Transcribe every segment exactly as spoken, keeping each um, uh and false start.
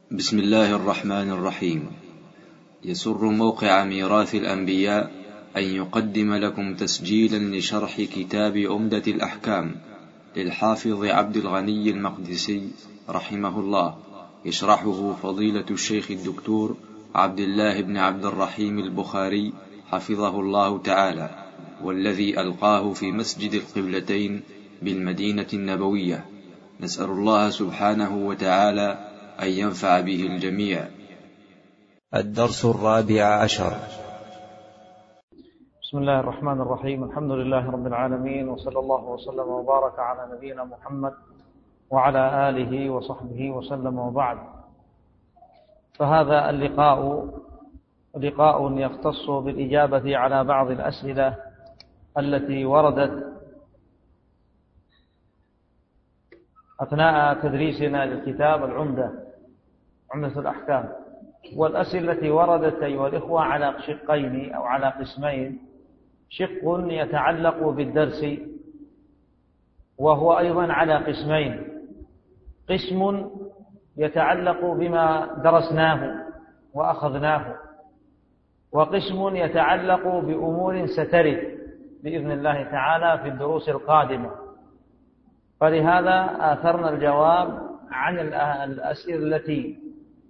بسم الله الرحمن الرحيم. يسر موقع ميراث الأنبياء أن يقدم لكم تسجيلا لشرح كتاب عمدة الأحكام للحافظ عبد الغني المقدسي رحمه الله، يشرحه فضيلة الشيخ الدكتور عبد الله بن عبد الرحيم البخاري حفظه الله تعالى، والذي ألقاه في مسجد القبلتين بالمدينة النبوية. نسأل الله سبحانه وتعالى أن ينفع به الجميع. الدرس الرابع عشر. بسم الله الرحمن الرحيم. الحمد لله رب العالمين، وصلى الله وسلم وبارك على نبينا محمد وعلى آله وصحبه وسلم، وبعد. فهذا اللقاء لقاء يختص بالإجابة على بعض الأسئلة التي وردت أثناء تدريسنا للكتاب العمدة عمدة الأحكام. والأسئلة التي وردت أيها الإخوة على شقين أو على قسمين: شق يتعلق بالدرس، وهو أيضا على قسمين: قسم يتعلق بما درسناه وأخذناه، وقسم يتعلق بأمور سترد بإذن الله تعالى في الدروس القادمة. فلهذا آثرنا الجواب عن الأسئلة التي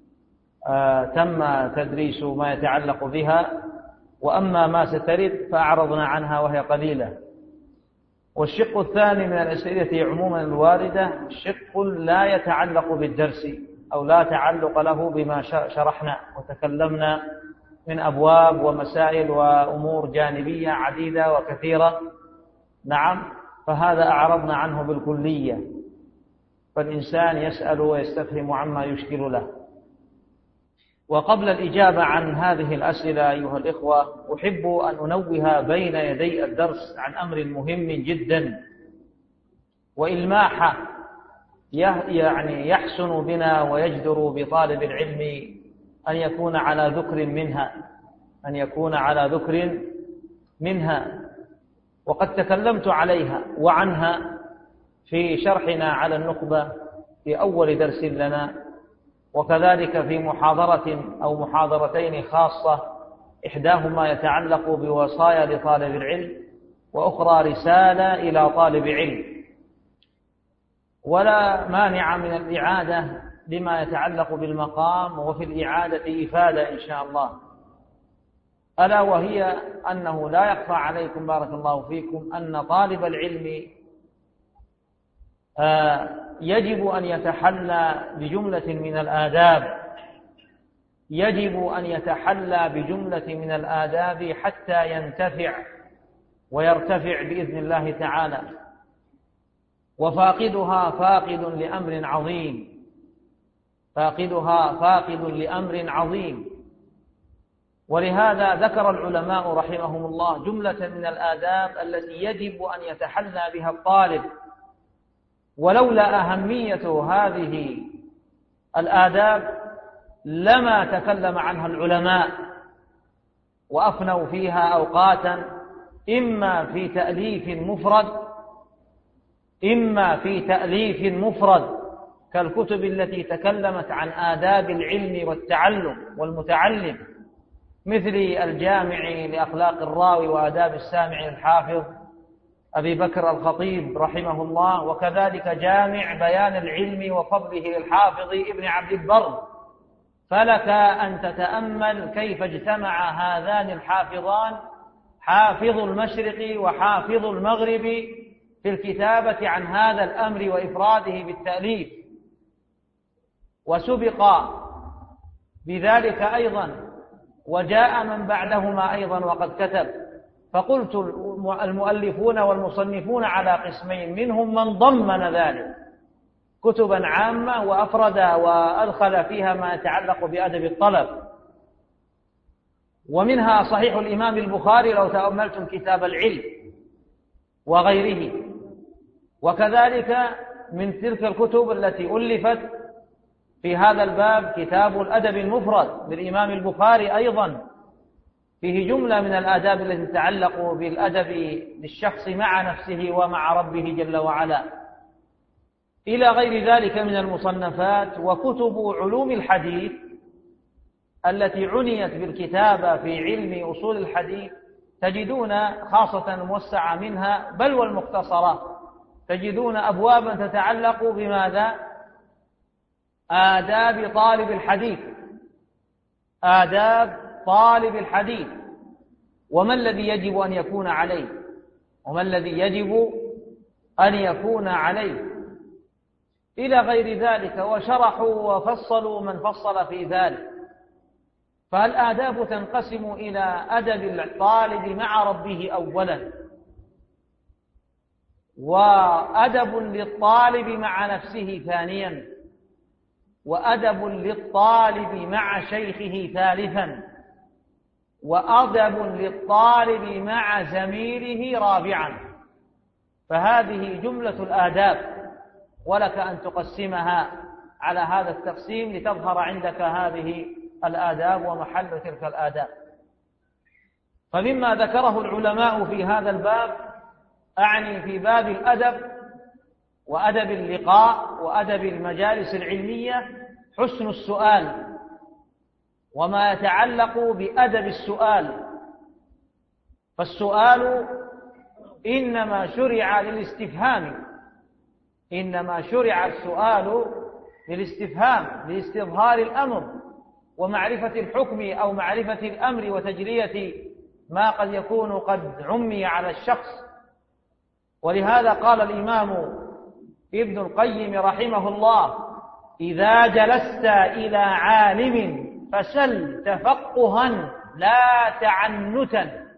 تم تدريس ما يتعلق بها، وأما ما سترد فأعرضنا عنها وهي قليلة. والشق الثاني من الأسئلة عموما الواردة شق لا يتعلق بالدرس أو لا تعلق له بما شرحنا وتكلمنا من أبواب ومسائل وأمور جانبية عديدة وكثيرة. نعم، فهذا أعرضنا عنه بالكلية، فالإنسان يسأل ويستفهم عما يشكل له. وقبل الإجابة عن هذه الأسئلة أيها الإخوة، أحب أن أنوه بين يدي الدرس عن أمر مهم جدا وإلماح يعني يحسن بنا ويجدر بطالب العلم أن يكون على ذكر منها أن يكون على ذكر منها وقد تكلمت عليها وعنها في شرحنا على النخبة في أول درس لنا، وكذلك في محاضرة أو محاضرتين خاصة، إحداهما يتعلق بوصايا لطالب العلم، وأخرى رسالة إلى طالب علم. ولا مانع من الإعادة لما يتعلق بالمقام، وفي الإعادة إفادة إن شاء الله، ألا وهي أنه لا يخفى عليكم بارك الله فيكم أن طالب العلم يجب أن يتحلى بجملة من الآداب يجب أن يتحلى بجملة من الآداب حتى ينتفع ويرتفع بإذن الله تعالى، وفاقدها فاقد لأمر عظيم فاقدها فاقد لأمر عظيم. ولهذا ذكر العلماء رحمهم الله جملة من الآداب التي يجب أن يتحلى بها الطالب، ولولا أهمية هذه الآداب لما تكلم عنها العلماء وأفنوا فيها أوقاتا، إما في تأليف مفرد إما في تأليف مفرد كالكتب التي تكلمت عن آداب العلم والتعلم والمتعلم، مثل الجامع لأخلاق الراوي وآداب السامع الحافظ أبي بكر الخطيب رحمه الله، وكذلك جامع بيان العلم وفضله للحافظ ابن عبد البر. فلك أن تتأمل كيف اجتمع هذان الحافظان، حافظ المشرق وحافظ المغرب، في الكتابة عن هذا الأمر وإفراده بالتأليف، وسبق بذلك أيضا وجاء من بعدهما أيضا وقد كتب. فقلت المؤلفون والمصنفون على قسمين: منهم من ضمن ذلك كتبا عامة وأفرد وأدخل فيها ما يتعلق بأدب الطلب، ومنها صحيح الإمام البخاري لو تأملتم كتاب العلم وغيره، وكذلك من تلك الكتب التي ألفت في هذا الباب كتاب الأدب المفرد للإمام البخاري، أيضا فيه جملة من الآداب التي تتعلق بالأدب للشخص مع نفسه ومع ربه جل وعلا. إلى غير ذلك من المصنفات وكتب علوم الحديث التي عنيت بالكتابة في علم أصول الحديث تجدون خاصة موسعة منها بل والمختصرات تجدون أبوابا تتعلق بماذا؟ آداب طالب الحديث، آداب طالب الحديث، وما الذي يجب أن يكون عليه وما الذي يجب أن يكون عليه إلى غير ذلك، وشرحوا وفصلوا من فصل في ذلك. فالآداب تنقسم إلى أدب الطالب مع ربه أولا، وأدب للطالب مع نفسه ثانيا، وأدب للطالب مع شيخه ثالثا، وأدب للطالب مع زميله رابعا. فهذه جملة الآداب، ولك أن تقسمها على هذا التقسيم لتظهر عندك هذه الآداب ومحل تلك الآداب. فمما ذكره العلماء في هذا الباب، أعني في باب الأدب وأدب اللقاء وأدب المجالس العلمية، حسن السؤال وما يتعلق بأدب السؤال. فالسؤال إنما شرع للاستفهام، إنما شرع السؤال للاستفهام، لاستظهار الأمر ومعرفة الحكم أو معرفة الأمر وتجرية ما قد يكون قد عمي على الشخص. ولهذا قال الإمام ابن القيم رحمه الله: إذا جلست إلى عالم فسل تفقها لا تعنتا،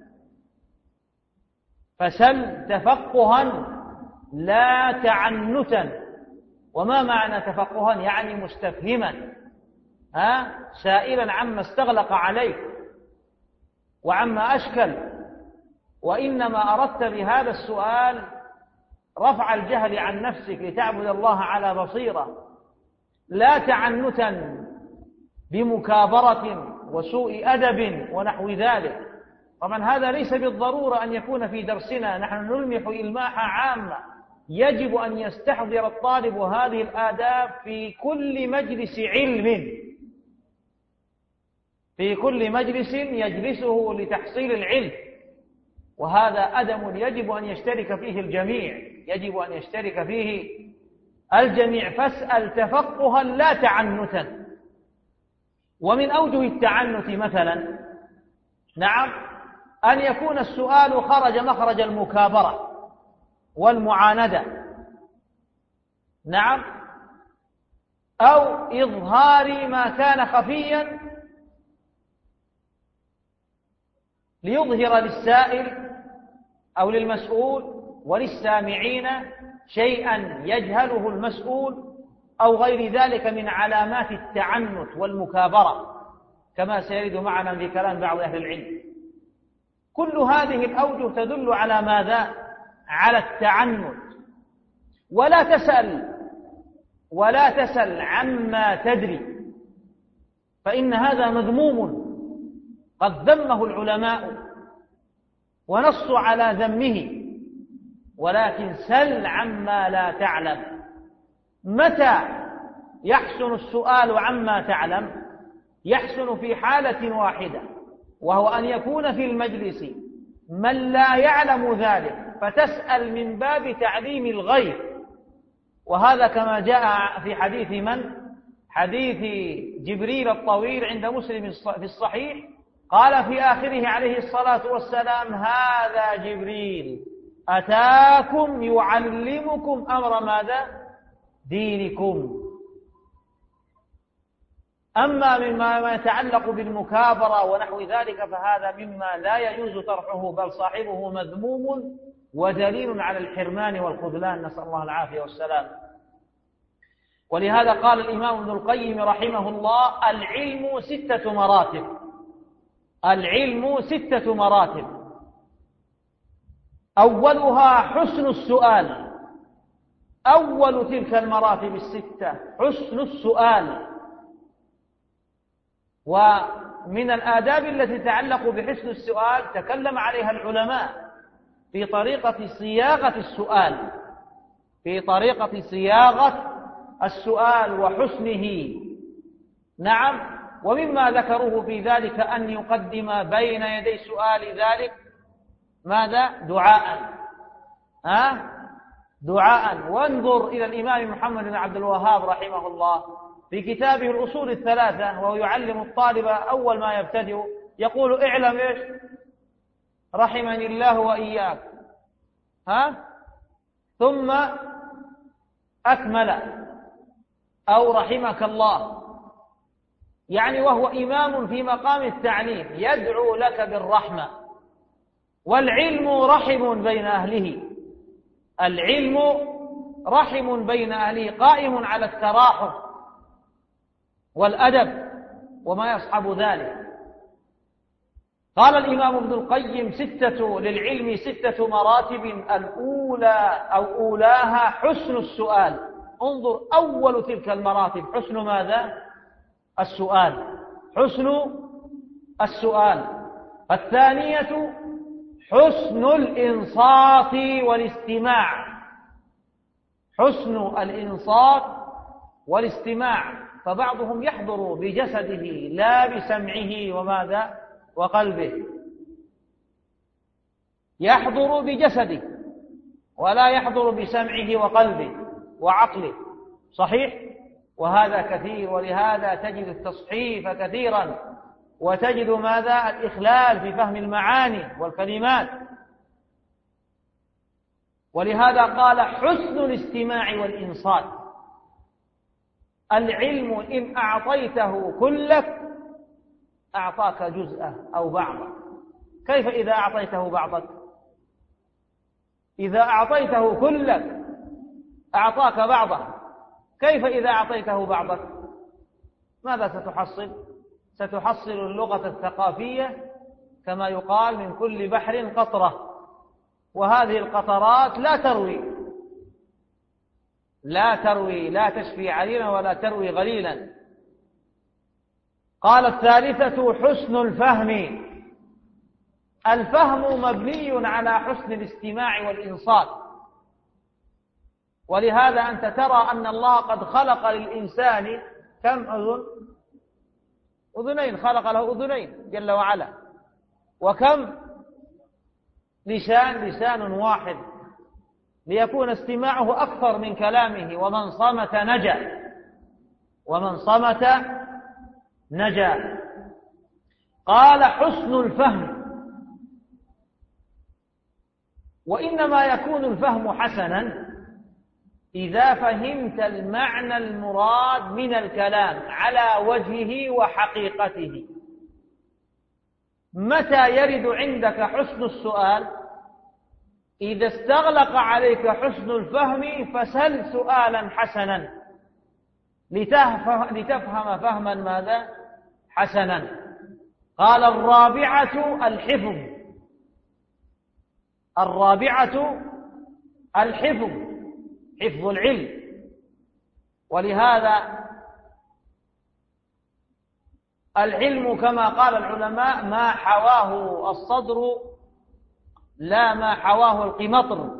فسل تفقها لا تعنتا. وما معنى تفقها؟ يعني مستفهما، ها سائلا عما استغلق عليك وعما أشكل، وإنما أردت بهذا السؤال رفع الجهل عن نفسك لتعبد الله على بصيرة، لا تعنتا بمكابرة وسوء أدب ونحو ذلك. طبعا هذا ليس بالضرورة أن يكون في درسنا، نحن نلمح إلماحا عامة. يجب أن يستحضر الطالب هذه الآداب في كل مجلس علم، في كل مجلس يجلسه لتحصيل العلم، وهذا أدب يجب أن يشترك فيه الجميع، يجب أن يشترك فيه الجميع. فاسأل تفقها لا تعنتا. ومن أوجه التعنت مثلا، نعم، أن يكون السؤال خرج مخرج المكابرة والمعاندة، نعم، أو إظهار ما كان خفيا ليظهر للسائل أو للمسؤول وللسامعين شيئا يجهله المسؤول أو غير ذلك من علامات التعنت والمكابرة، كما سيرد معنا في كلام بعض أهل العلم. كل هذه الأوجه تدل على ماذا؟ على التعنت. ولا تسأل ولا تسأل عما تدري، فإن هذا مذموم قد ذمه العلماء ونصوا على ذمه، ولكن سل عما لا تعلم. متى يحسن السؤال عما تعلم؟ يحسن في حالة واحدة، وهو أن يكون في المجلس من لا يعلم ذلك فتسأل من باب تعليم الغير. وهذا كما جاء في حديث من؟ حديث جبريل الطويل عند مسلم في الصحيح، قال في آخره عليه الصلاة والسلام: هذا جبريل أتاكم يعلمكم أمر ماذا؟ دينكم. أما مما يتعلق بالمكابرة ونحو ذلك فهذا مما لا يجوز طرحه، بل صاحبه مذموم ودليل على الحرمان والخذلان، نسأل الله العافية والسلام. ولهذا قال الإمام ابن القيم رحمه الله: العلم ستة مراتب، العلم ستة مراتب. أولها حسن السؤال، أول تلك المراتب الستة حسن السؤال. ومن الآداب التي تتعلق بحسن السؤال تكلم عليها العلماء في طريقة صياغة السؤال، في طريقة صياغة السؤال وحسنه. نعم، ومما ذكروه في ذلك أن يقدم بين يدي سؤال ذلك ماذا؟ دعاء. ها؟ دعاء. وانظر إلى الإمام محمد بن عبد الوهاب رحمه الله في كتابه الأصول الثلاثة، وهو يعلم الطالب أول ما يبتدئ يقول: اعلم إيش؟ رحمني الله وإياك. ها؟ ثم أكمل: أو رحمك الله. يعني وهو إمام في مقام التعليم يدعو لك بالرحمة. والعلم رحم بين أهله، العلم رحم بين أهله، قائم على التراحم والأدب وما يصحب ذلك. قال الإمام ابن القيم: ستة للعلم ستة مراتب، الأولى أو أولاها حسن السؤال. انظر، أول تلك المراتب حسن ماذا؟ السؤال، حسن السؤال. الثانية حسن الإنصات والاستماع، حسن الإنصات والاستماع. فبعضهم يحضر بجسده لا بسمعه وماذا؟ وقلبه. يحضر بجسده ولا يحضر بسمعه وقلبه وعقله. صحيح؟ وهذا كثير، ولهذا تجد التصحيف كثيرا، وتجد ماذا؟ الإخلال في فهم المعاني والكلمات. ولهذا قال: حسن الاستماع والإنصات. العلم إن أعطيته كلك أعطاك جزءه أو بعضه. كيف إذا أعطيته بعضك؟ إذا أعطيته كلك أعطاك بعضه. كيف إذا أعطيته بعضك؟ ماذا ستحصل؟ ستحصل اللغة الثقافية كما يقال: من كل بحر قطرة. وهذه القطرات لا تروي لا تروي لا تشفي عليلا ولا تروي غليلا. قال: الثالثة حسن الفهم. الفهم مبني على حسن الاستماع والإنصات. ولهذا أنت ترى أن الله قد خلق للإنسان كم أذن؟ أذنين، خلق له أذنين جل وعلا. وكم لسان؟ لسان واحد، ليكون استماعه أكثر من كلامه. ومن صمت نجا، ومن صمت نجا. قال: حسن الفهم. وإنما يكون الفهم حسنا إذا فهمت المعنى المراد من الكلام على وجهه وحقيقته. متى يرد عندك حسن السؤال؟ إذا استغلق عليك حسن الفهم فسل سؤالا حسنا لتفهم فهما ماذا؟ حسنا. قال: الرابعة الحفظ. الرابعة الحفظ، حفظ العلم. ولهذا العلم كما قال العلماء: ما حواه الصدر لا ما حواه القمطر،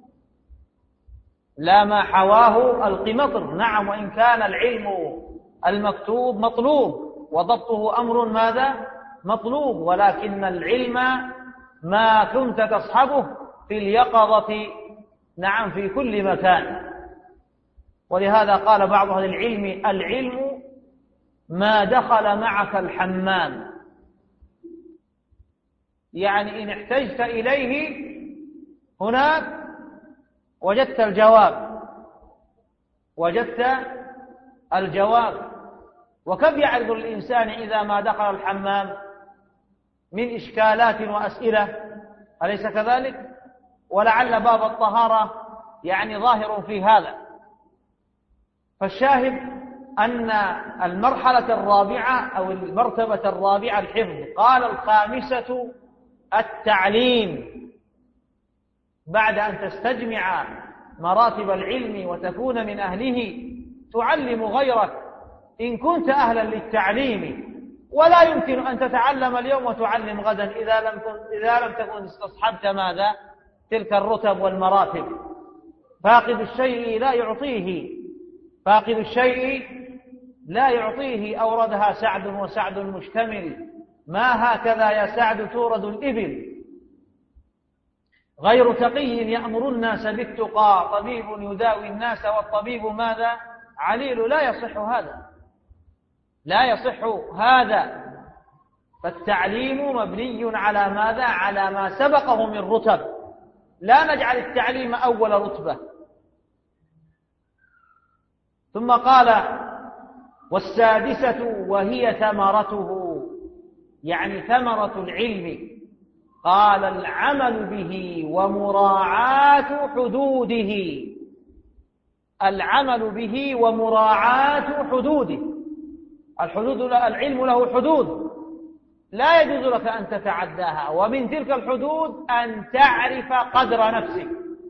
لا ما حواه القمطر. نعم، وإن كان العلم المكتوب مطلوب وضبطه أمر ماذا؟ مطلوب، ولكن العلم ما كنت تصحبه في اليقظة، نعم، في كل مكان. ولهذا قال بعض أهل العلم: العلم ما دخل معك الحمام. يعني إن احتجت إليه هناك وجدت الجواب، وجدت الجواب. وكم يعرض الإنسان إذا ما دخل الحمام من إشكالات وأسئلة، أليس كذلك؟ ولعل باب الطهارة يعني ظاهر في هذا. فالشاهد أن المرحلة الرابعة أو المرتبة الرابعة الحفظ. قال: الخامسة التعليم. بعد أن تستجمع مراتب العلم وتكون من أهله تعلم غيرك إن كنت أهلا للتعليم. ولا يمكن أن تتعلم اليوم وتعلم غدا إذا لم إذا لم تكن استصحبت ماذا؟ تلك الرتب والمراتب. فاقد الشيء لا يعطيه، فاقد الشيء لا يعطيه. أوردها سعد وسعد مشتمل: ما هكذا يا سعد تورد الإبل، غير تقي يأمر الناس بالتقى، طبيب يداوي الناس والطبيب ماذا؟ عليل. لا يصح هذا، لا يصح هذا. فالتعليم مبني على ماذا؟ على ما سبقه من رتب، لا نجعل التعليم أول رتبة. ثم قال: والسادسة وهي ثمرته، يعني ثمرة العلم. قال: العمل به ومراعاة حدوده، العمل به ومراعاة حدوده. الحدود، العلم له حدود لا يجوز لك أن تتعداها، ومن تلك الحدود أن تعرف قدر نفسك.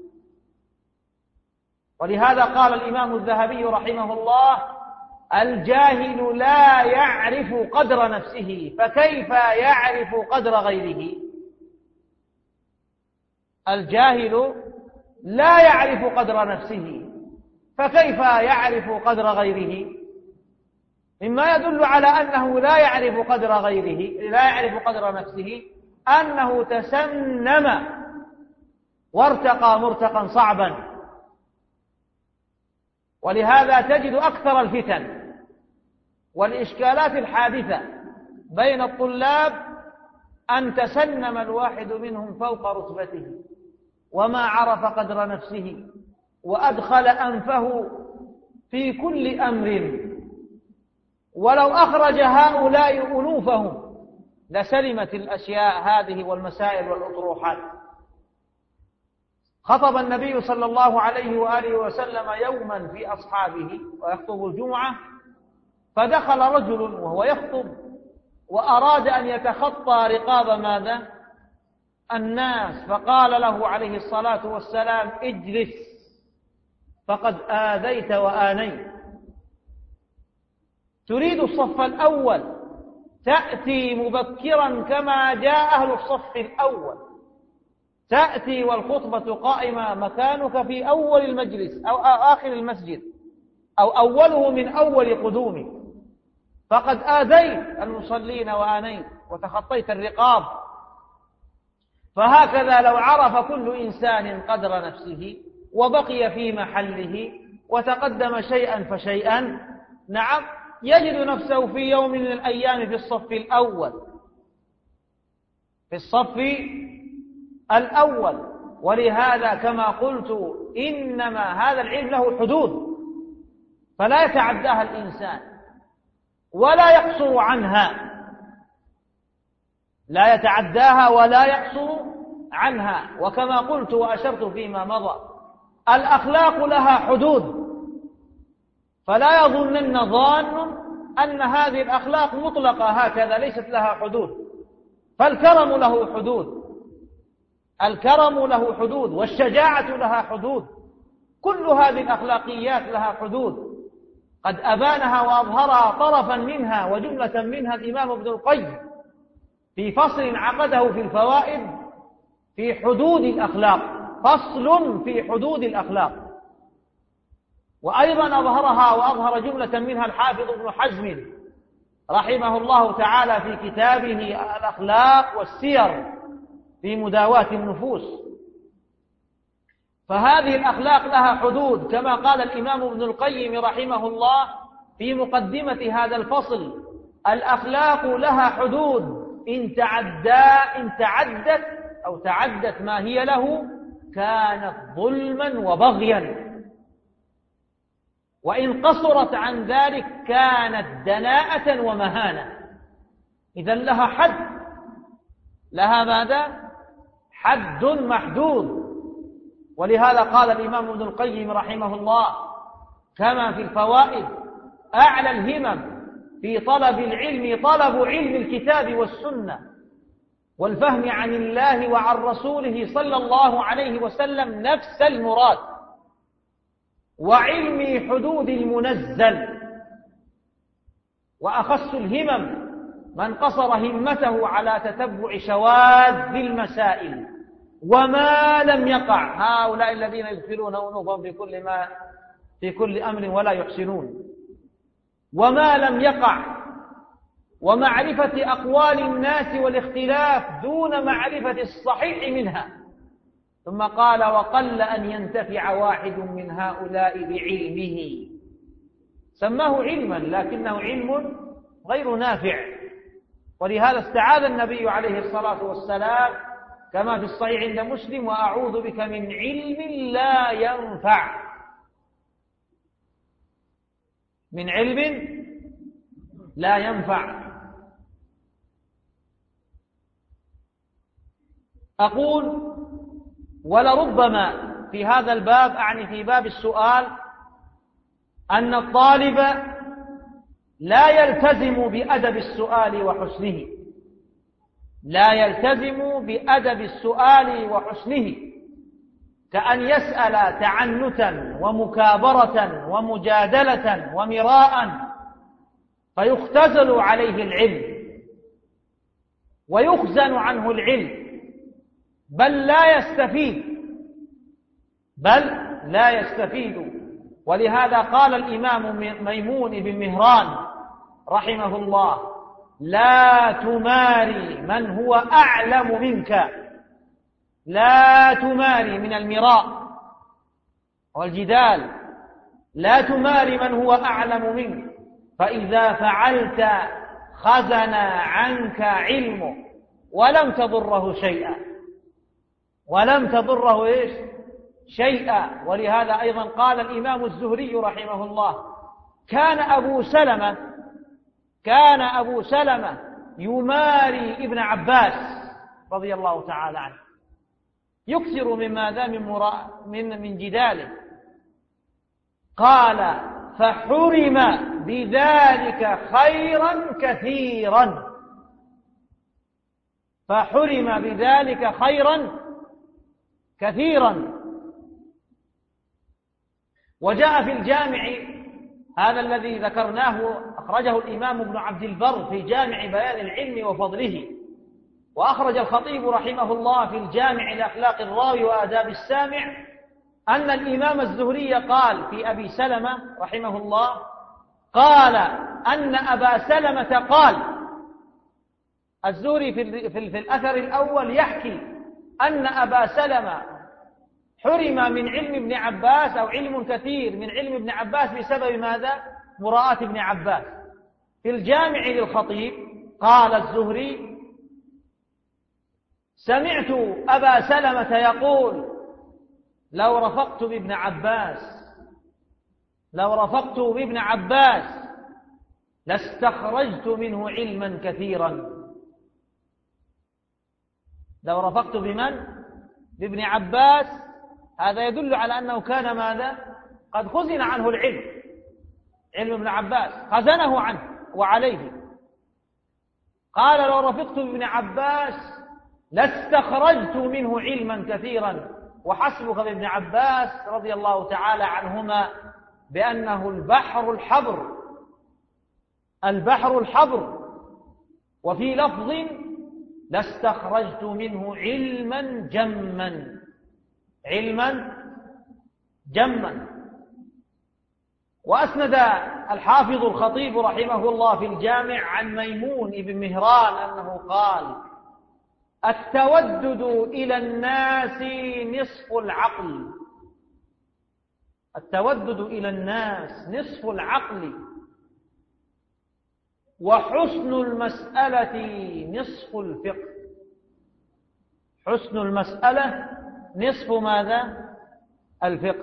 ولهذا قال الإمام الذهبي رحمه الله: الجاهل لا يعرف قدر نفسه، فكيف يعرف قدر غيره؟ الجاهل لا يعرف قدر نفسه، فكيف يعرف قدر غيره؟ مما يدل على أنه لا يعرف قدر غيره، لا يعرف قدر نفسه، أنه تسنم وارتقى مرتقا صعبا. ولهذا تجد أكثر الفتن والإشكالات الحادثة بين الطلاب أن تسنم الواحد منهم فوق رتبته وما عرف قدر نفسه، وأدخل أنفه في كل أمر، ولو أخرج هؤلاء أنوفهم لسلمت الأشياء هذه والمسائل والأطروحات. خطب النبي صلى الله عليه وآله وسلم يوما في أصحابه ويخطب الجمعة، فدخل رجل وهو يخطب وأراد أن يتخطى رقاب ماذا؟ الناس، فقال له عليه الصلاة والسلام: اجلس فقد آذيت وآنيت. تريد الصف الأول، تأتي مبكرا كما جاء أهل الصف الأول، تأتي والخطبة قائمة، مكانك في أول المجلس أو آخر المسجد أو أوله من أول قدومه، فقد آذيت المصلين وآنيت وتخطيت الرقاب. فهكذا لو عرف كل إنسان قدر نفسه وبقي في محله وتقدم شيئا فشيئا، نعم، يجد نفسه في يوم من الأيام في الصف الأول، في الصف الأول. ولهذا كما قلت إنما هذا العلم له حدود، فلا يتعداها الإنسان ولا يقصر عنها، لا يتعداها ولا يقصر عنها. وكما قلت وأشرت فيما مضى، الأخلاق لها حدود، فلا يظنن ظان أن هذه الأخلاق مطلقة هكذا ليست لها حدود. فالكرم له حدود، الكرم له حدود، والشجاعة لها حدود، كل هذه الأخلاقيات لها حدود قد أبانها وأظهرها طرفا منها وجملة منها الإمام ابن القيم في فصل عقده في الفوائد في حدود الأخلاق، فصل في حدود الأخلاق. وأيضا أظهرها وأظهر جملة منها الحافظ ابن حزم رحمه الله تعالى في كتابه الأخلاق والسير في مداواة النفوس. فهذه الأخلاق لها حدود، كما قال الإمام ابن القيم رحمه الله في مقدمة هذا الفصل: الأخلاق لها حدود، إن تعدى إن تعدت أو تعدت ما هي له كانت ظلما وبغيا، وإن قصرت عن ذلك كانت دناءة ومهانة. إذن لها حد، لها ماذا؟ حد محدود. ولهذا قال الإمام ابن القيم رحمه الله كما في الفوائد: أعلى الهمم في طلب العلم طلب علم الكتاب والسنة والفهم عن الله وعن رسوله صلى الله عليه وسلم نفس المراد، وعلم حدود المنزل. وأخص الهمم من قصر همته على تتبع شواذ المسائل وما لم يقع. هؤلاء الذين يدخلون أنوفهم في كل ما في كل أمر ولا يحسنون. وما لم يقع، ومعرفة أقوال الناس والاختلاف دون معرفة الصحيح منها. ثم قال: وقل أن ينتفع واحد من هؤلاء بعلمه. سماه علما لكنه علم غير نافع. ولهذا استعاذ النبي عليه الصلاة والسلام كما في الصحيح عند مسلم: وأعوذ بك من علم لا ينفع. من علم لا ينفع. أقول: ولربما في هذا الباب، أعني في باب السؤال، أن الطالب لا يلتزم بأدب السؤال وحسنه، لا يلتزم بأدب السؤال وحسنه، كأن يسأل تعنتا ومكابرة ومجادلة ومراء فيختزل عليه العلم ويخزن عنه العلم، بل لا يستفيد بل لا يستفيد. ولهذا قال الإمام ميمون بن مهران رحمه الله: لا تماري من هو أعلم منك. لا تماري من المراء والجدال، لا تماري من هو أعلم منك، فإذا فعلت خزن عنك علمه ولم تضره شيئا ولم تضره إيش شيئا. ولهذا أيضا قال الإمام الزهري رحمه الله: كان أبو سلمة كان أبو سلمة يماري ابن عباس رضي الله تعالى عنه، يكثر من ماذا من, مراء من, من جداله. قال: فحرم بذلك خيرا كثيرا فحرم بذلك خيرا كثيرا. وجاء في الجامع هذا الذي ذكرناه، أخرجه الإمام ابن عبد البر في جامع بيان العلم وفضله، وأخرج الخطيب رحمه الله في الجامع لأخلاق الراوي وآداب السامع، أن الإمام الزهري قال في أبي سلمة رحمه الله، قال أن أبا سلمة قال. الزهري في, في, في الأثر الأول يحكي أن أبا سلمة حرم من علم ابن عباس، أو علم كثير من علم ابن عباس بسبب ماذا؟ مراءة ابن عباس. في الجامع للخطيب قال الزهري: سمعت أبا سلمة يقول: لو رفقت بابن عباس لو رفقت بابن عباس لاستخرجت منه علما كثيرا. لو رفقت بمن؟ بابن عباس. هذا يدل على أنه كان ماذا؟ قد خزن عنه العلم، علم ابن عباس خزنه عنه وعليه. قال: لو رفقت بابن عباس لاستخرجت منه علما كثيرا. وحسبك بابن عباس رضي الله تعالى عنهما بأنه البحر الحبر البحر الحبر وفي لفظ: لاستخرجت منه علما جما علما جما. وأسند الحافظ الخطيب رحمه الله في الجامع عن ميمون بن مهران أنه قال: التودد إلى الناس نصف العقل التودد إلى الناس نصف العقل، وحسن المسألة نصف الفقه. حسن المسألة نصف ماذا؟ الفقه.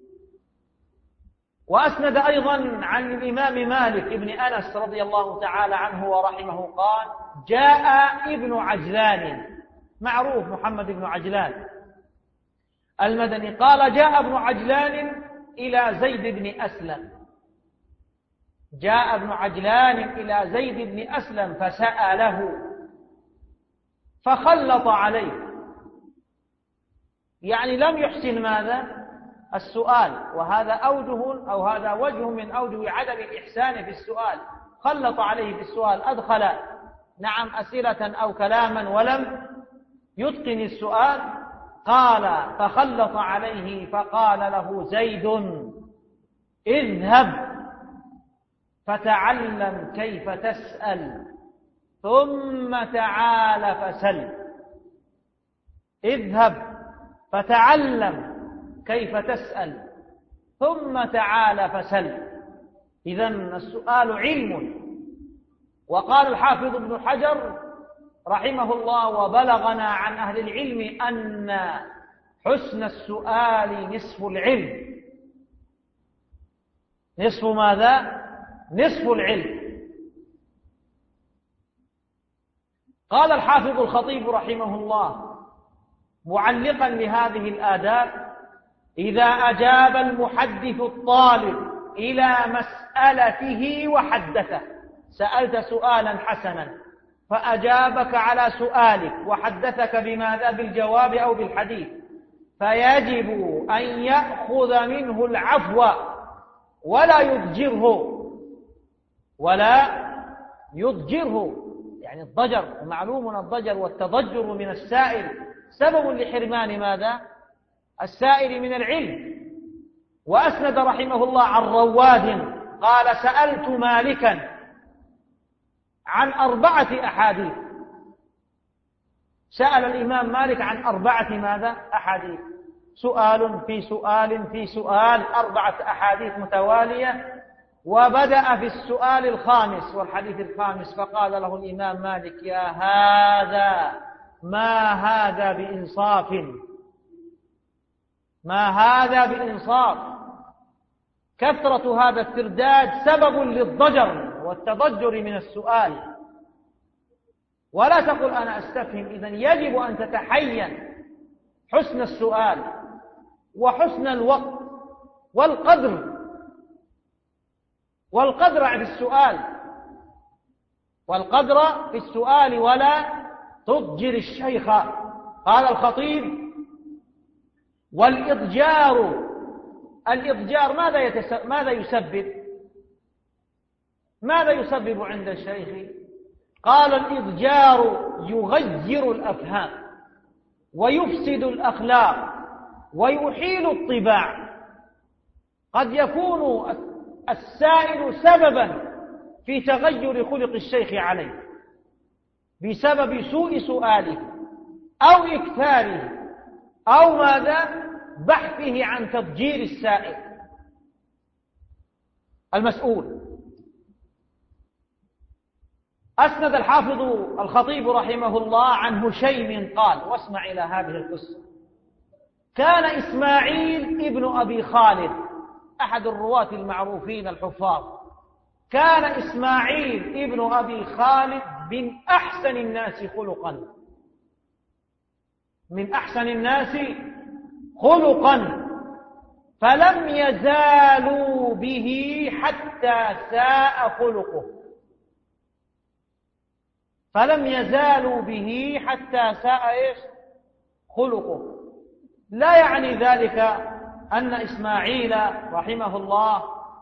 وأسند أيضا عن الإمام مالك ابن أنس رضي الله تعالى عنه ورحمه قال: جاء ابن عجلان، معروف محمد بن عجلان المدني، قال: جاء ابن عجلان إلى زيد بن أسلم جاء ابن عجلان إلى زيد بن أسلم فسأله فخلط عليه، يعني لم يحسن ماذا؟ السؤال. وهذا أوجه أو هذا وجه من أوجه عدم الإحسان في السؤال. خلط عليه في السؤال، أدخل نعم أسئلة أو كلاما ولم يتقن السؤال، قال فخلط عليه فقال له زيد اذهب فتعلم كيف تسأل ثم تعال فسل. اذهب فتعلم كيف تسأل ثم تعال فسل. إذن السؤال علم. وقال الحافظ ابن حجر رحمه الله وبلغنا عن أهل العلم أن حسن السؤال نصف العلم. نصف ماذا؟ نصف العلم. قال الحافظ الخطيب رحمه الله معلقا لهذه الآداب: إذا أجاب المحدث الطالب إلى مسألته وحدثه، سألت سؤالا حسنا فأجابك على سؤالك وحدثك بماذا؟ بالجواب أو بالحديث، فيجب أن يأخذ منه العفو ولا يضجره ولا يضجره يعني الضجر. ومعلوم الضجر والتضجر من السائل سبب لحرمان ماذا؟ السائل من العلم. وأسند رحمه الله عن رواد قال: سألت مالكا عن أربعة أحاديث. سأل الإمام مالك عن أربعة ماذا؟ أحاديث. سؤال في سؤال في سؤال، أربعة أحاديث متوالية. وبدأ في السؤال الخامس والحديث الخامس فقال له الإمام مالك: يا هذا ما هذا بإنصاف، ما هذا بإنصاف. كثرة هذا الترداد سبب للضجر والتضجر من السؤال. ولا تقل أنا أستفهم. إذن يجب أن تتحين حسن السؤال وحسن الوقت والقدر والقدر في السؤال والقدر في السؤال ولا تضجر الشيخ. قال الخطيب: والإضجار، الإضجار ماذا يتسبب؟ ماذا يسبب؟ ماذا يسبب عند الشيخ؟ قال: الإضجار يغير الأفهام ويفسد الأخلاق ويحيل الطباع. قد يكون السائل سببا في تغير خلق الشيخ عليه بسبب سوء سؤاله أو إكثاره أو ماذا؟ بحثه عن تضجير السائل المسؤول. أسند الحافظ الخطيب رحمه الله عن هشيم قال، واسمع إلى هذه القصة: كان إسماعيل ابن أبي خالد أحد الرواة المعروفين الحفاظ، كان إسماعيل ابن أبي خالد من أحسن الناس خلقا، من أحسن الناس خلقا، فلم يزالوا به حتى ساء خلقه، فلم يزالوا به حتى ساء إيش؟ خلقه. لا يعني ذلك أن إسماعيل رحمه الله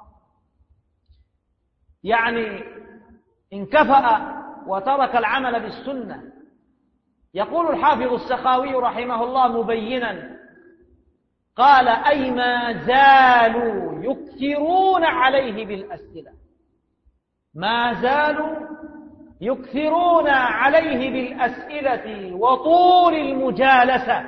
يعني انكفأ وترك العمل بالسنة. يقول الحافظ السخاوي رحمه الله مبينا، قال: أي ما زالوا يكثرون عليه بالأسئلة، ما زالوا يكثرون عليه بالأسئلة وطول المجالسة،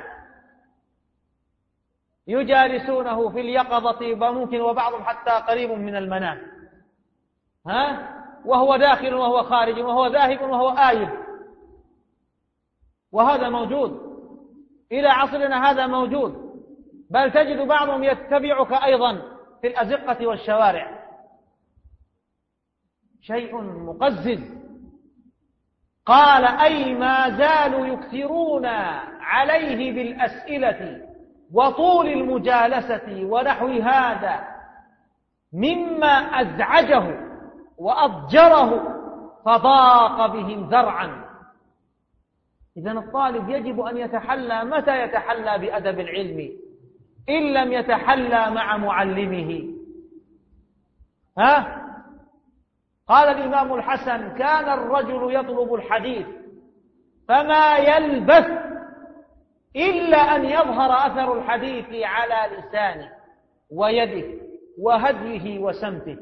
يجالسونه في اليقظة وممكن وبعضهم حتى قريب من المنام، ها؟ وهو داخل وهو خارج وهو ذاهب وهو آيب، وهذا موجود إلى عصرنا، هذا موجود، بل تجد بعضهم يتبعك أيضا في الأزقة والشوارع. شيء مقزز. قال: أي ما زالوا يكثرون عليه بالأسئلة وطول المجالسة ونحو هذا مما أزعجه وأضجره فضاق بهم ذرعا. إذن الطالب يجب أن يتحلى. متى يتحلى بأدب العلم إن لم يتحلى مع معلمه؟ ها؟ قال الإمام الحسن: كان الرجل يطلب الحديث فما يلبث إلا أن يظهر أثر الحديث على لسانه ويده وهديه وسمته،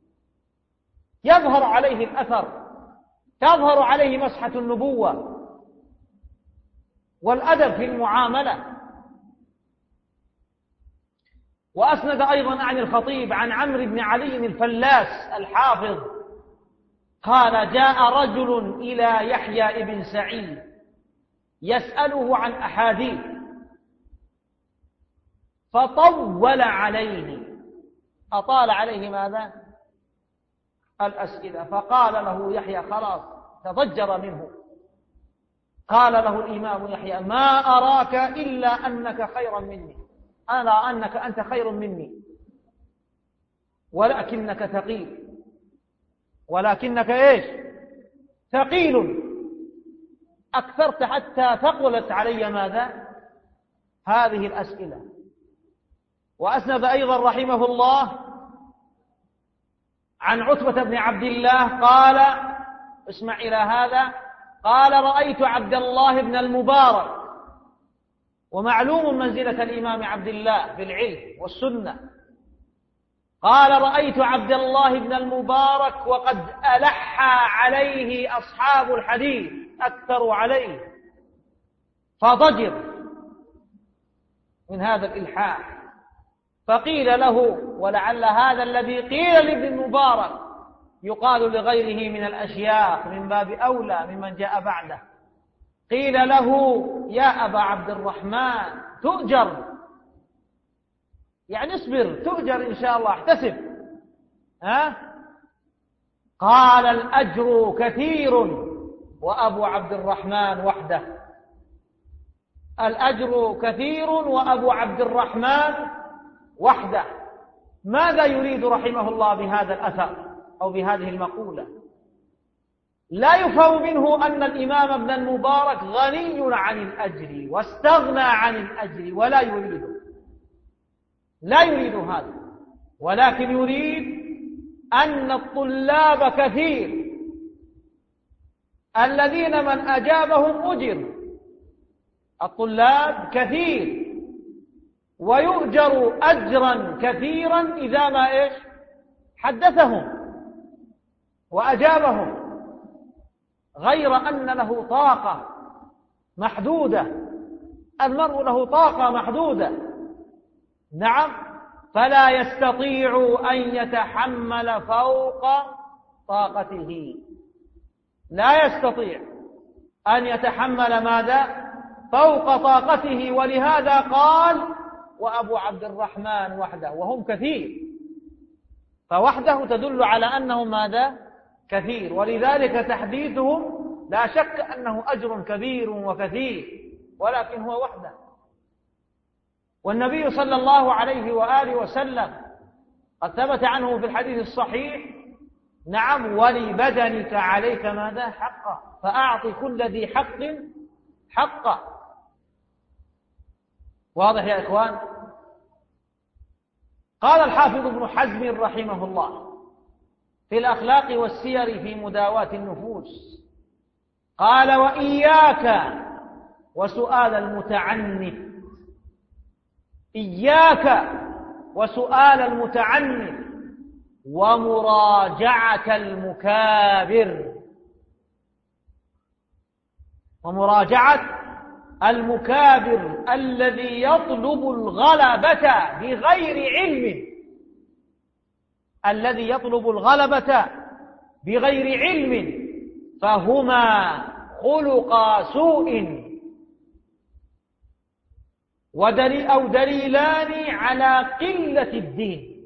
يظهر عليه الأثر، تظهر عليه مسحة النبوة والأدب في المعاملة. وأسند أيضا عن الخطيب عن عمرو بن علي الفلاس الحافظ قال: جاء رجل إلى يحيى بن سعيد يسأله عن أحاديث فطول عليه، أطال عليه ماذا؟ الأسئلة. فقال له يحيى: خلاص، تضجر منه. قال له الإمام يحيى: ما أراك إلا أنك خيرا مني، أنا أنك أنت خير مني، ولكنك ثقيل، ولكنك إيش؟ ثقيل، أكثرت حتى ثقلت علي ماذا؟ هذه الأسئلة. وأسند أيضا رحمه الله عن عتبة بن عبد الله قال: اسمع إلى هذا، قال: رأيت عبد الله بن المبارك، ومعلوم منزلة الإمام عبد الله في العلم والسنة، قال: رأيت عبد الله بن المبارك وقد ألح عليه أصحاب الحديث، أكثروا عليه، فضجر من هذا الإلحاح. فقيل له، ولعل هذا الذي قيل لابن المبارك يقال لغيره من الأشياخ من باب أولى ممن جاء بعده، قيل له: يا أبا عبد الرحمن تؤجر، يعني اصبر تؤجر إن شاء الله، احتسب. ها؟ قال: الأجر كثير وأبو عبد الرحمن وحده. الأجر كثير وأبو عبد الرحمن وحده. ماذا يريد رحمه الله بهذا الأثر أو بهذه المقولة؟ لا يفهم منه أن الإمام ابن المبارك غني عن الأجر واستغنى عن الأجر، ولا يريد، لا يريد هذا، ولكن يريد أن الطلاب كثير الذين من أجابهم أجر. الطلاب كثير ويؤجر أجرا كثيرا إذا ما إيش حدثهم وأجابهم، غير أن له طاقة محدودة، المرء له طاقة محدودة، نعم، فلا يستطيع أن يتحمل فوق طاقته، لا يستطيع أن يتحمل ماذا؟ فوق طاقته. ولهذا قال: وأبو عبد الرحمن وحده، وهم كثير، فوحده تدل على أنهم ماذا؟ كثير، ولذلك تحديثهم لا شك أنه أجر كبير وكثير، ولكن هو وحده. والنبي صلى الله عليه وآله وسلم قد ثبت عنه في الحديث الصحيح: نعم، ولبدنك عليك ماذا؟ حقا، فأعط كل ذي حق حقا. واضح يا إخوان؟ قال الحافظ ابن حزم رحمه الله في الأخلاق والسير في مداواة النفوس، قال: وإياك وسؤال المتعنت، إياك وسؤال المتعنت ومراجعة المكابر، ومراجعة المكابر الذي يطلب الغلبة بغير علم، الذي يطلب الغلبة بغير علم، فهما خلقا سوء ودليل أو دليلان على قلة الدين،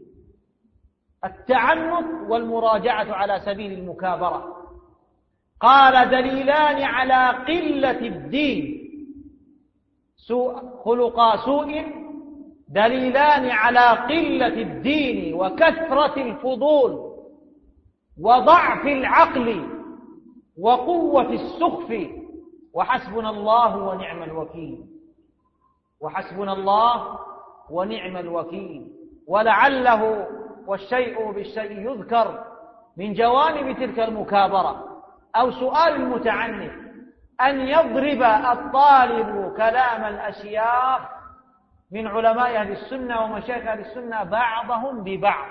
التعنت والمراجعة على سبيل المكابرة. قال: دليلان على قلة الدين، سوء خلقا سوء، دليلان على قلة الدين وكثرة الفضول وضعف العقل وقوة السخف، وحسبنا الله ونعم الوكيل، وحسبنا الله ونعم الوكيل. ولعله والشيء بالشيء يذكر من جوانب تلك المكابرة أو سؤال المتعنت أن يضرب الطالب كلام الأشياخ من علماء أهل السنة ومشايخ أهل السنة بعضهم ببعض.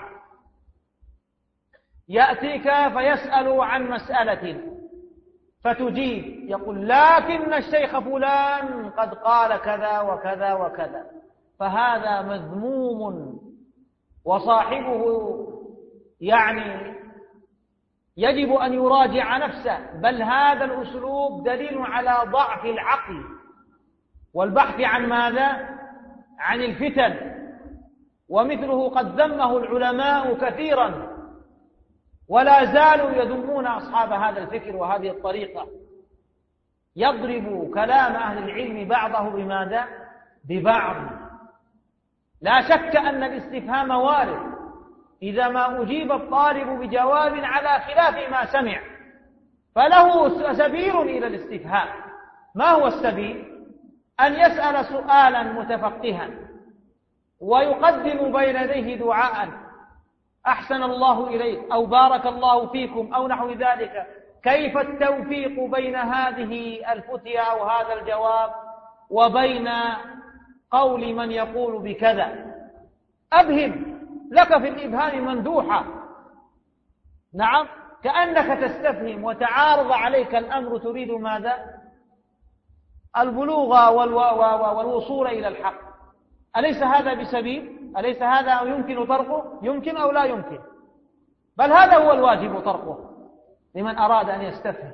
يأتيك فيسأل عن مسألة فتجيب، يقول لكن الشيخ فلان قد قال كذا وكذا وكذا، فهذا مذموم وصاحبه يعني يجب أن يراجع نفسه، بل هذا الأسلوب دليل على ضعف العقل والبحث عن ماذا؟ عن الفتن، ومثله قد ذمه العلماء كثيرا ولا زالوا يذمون أصحاب هذا الفكر وهذه الطريقة. يضرب كلام أهل العلم بعضه بماذا؟ ببعض. لا شك أن الاستفهام وارد إذا ما أجيب الطالب بجواب على خلاف ما سمع، فله سبيل إلى الاستفهام. ما هو السبيل؟ أن يسأل سؤالا متفقها ويقدم بين يديه دعاء أحسن الله إليك أو بارك الله فيكم أو نحو ذلك. كيف التوفيق بين هذه الفتية أو هذا الجواب وبين قول من يقول بكذا؟ أبهم، لك في الإبهام مندوحة. نعم، كأنك تستفهم وتعارض عليك الأمر، تريد ماذا؟ البلوغ والوصول إلى الحق. أليس هذا بسبيل؟ أليس هذا يمكن طرقه؟ يمكن أو لا يمكن؟ بل هذا هو الواجب طرقه لمن أراد أن يستفهم.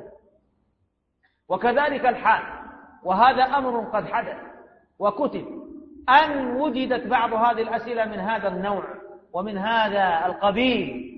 وكذلك الحال، وهذا أمر قد حدث وكتب، أن وجدت بعض هذه الأسئلة من هذا النوع ومن هذا القبيل،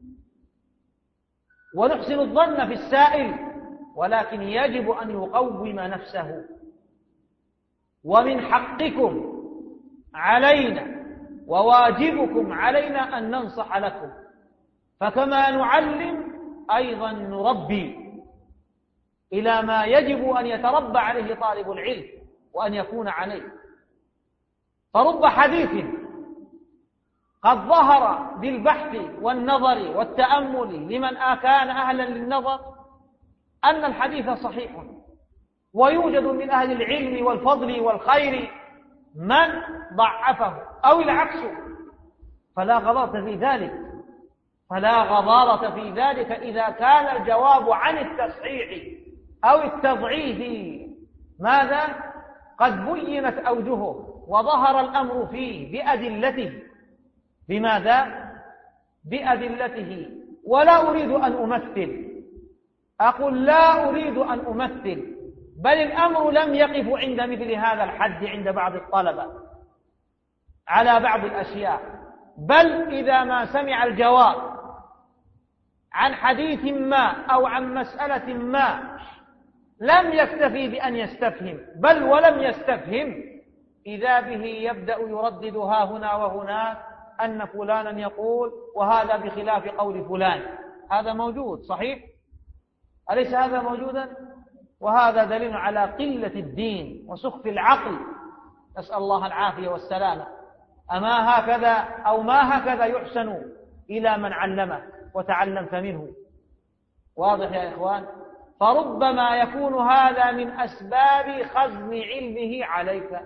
ونحسن الظن في السائل، ولكن يجب أن يقوم نفسه. ومن حقكم علينا وواجبكم علينا أن ننصح لكم، فكما نعلم أيضا نربي إلى ما يجب أن يتربى عليه طالب العلم وأن يكون عليه. فرب حديث قد ظهر بالبحث والنظر والتأمل لمن كان أهلا للنظر أن الحديث صحيح، ويوجد من أهل العلم والفضل والخير من ضعفه أو العكس، فلا غضاضة في ذلك فلا غضاضة في ذلك إذا كان الجواب عن التصحيح أو التضعيف ماذا؟ قد بينت أوجهه وظهر الأمر فيه بأدلته. بماذا؟ بأدلته. ولا أريد أن أمثل، أقول لا أريد أن أمثل، بل الأمر لم يقف عند مثل هذا الحد عند بعض الطلبة على بعض الأشياء، بل إذا ما سمع الجواب عن حديث ما أو عن مسألة ما لم يكتفي بأن يستفهم، بل ولم يستفهم، إذا به يبدأ يردد ها هنا وهناك أن فلانا يقول وهذا بخلاف قول فلان. هذا موجود صحيح؟ أليس هذا موجودا؟ وهذا دليل على قلة الدين وسخف العقل، نسأل الله العافية والسلامة. أما هكذا أو ما هكذا يحسن إلى من علمه وتعلمت منه. واضح يا إخوان؟ فربما يكون هذا من أسباب خزن علمه عليك.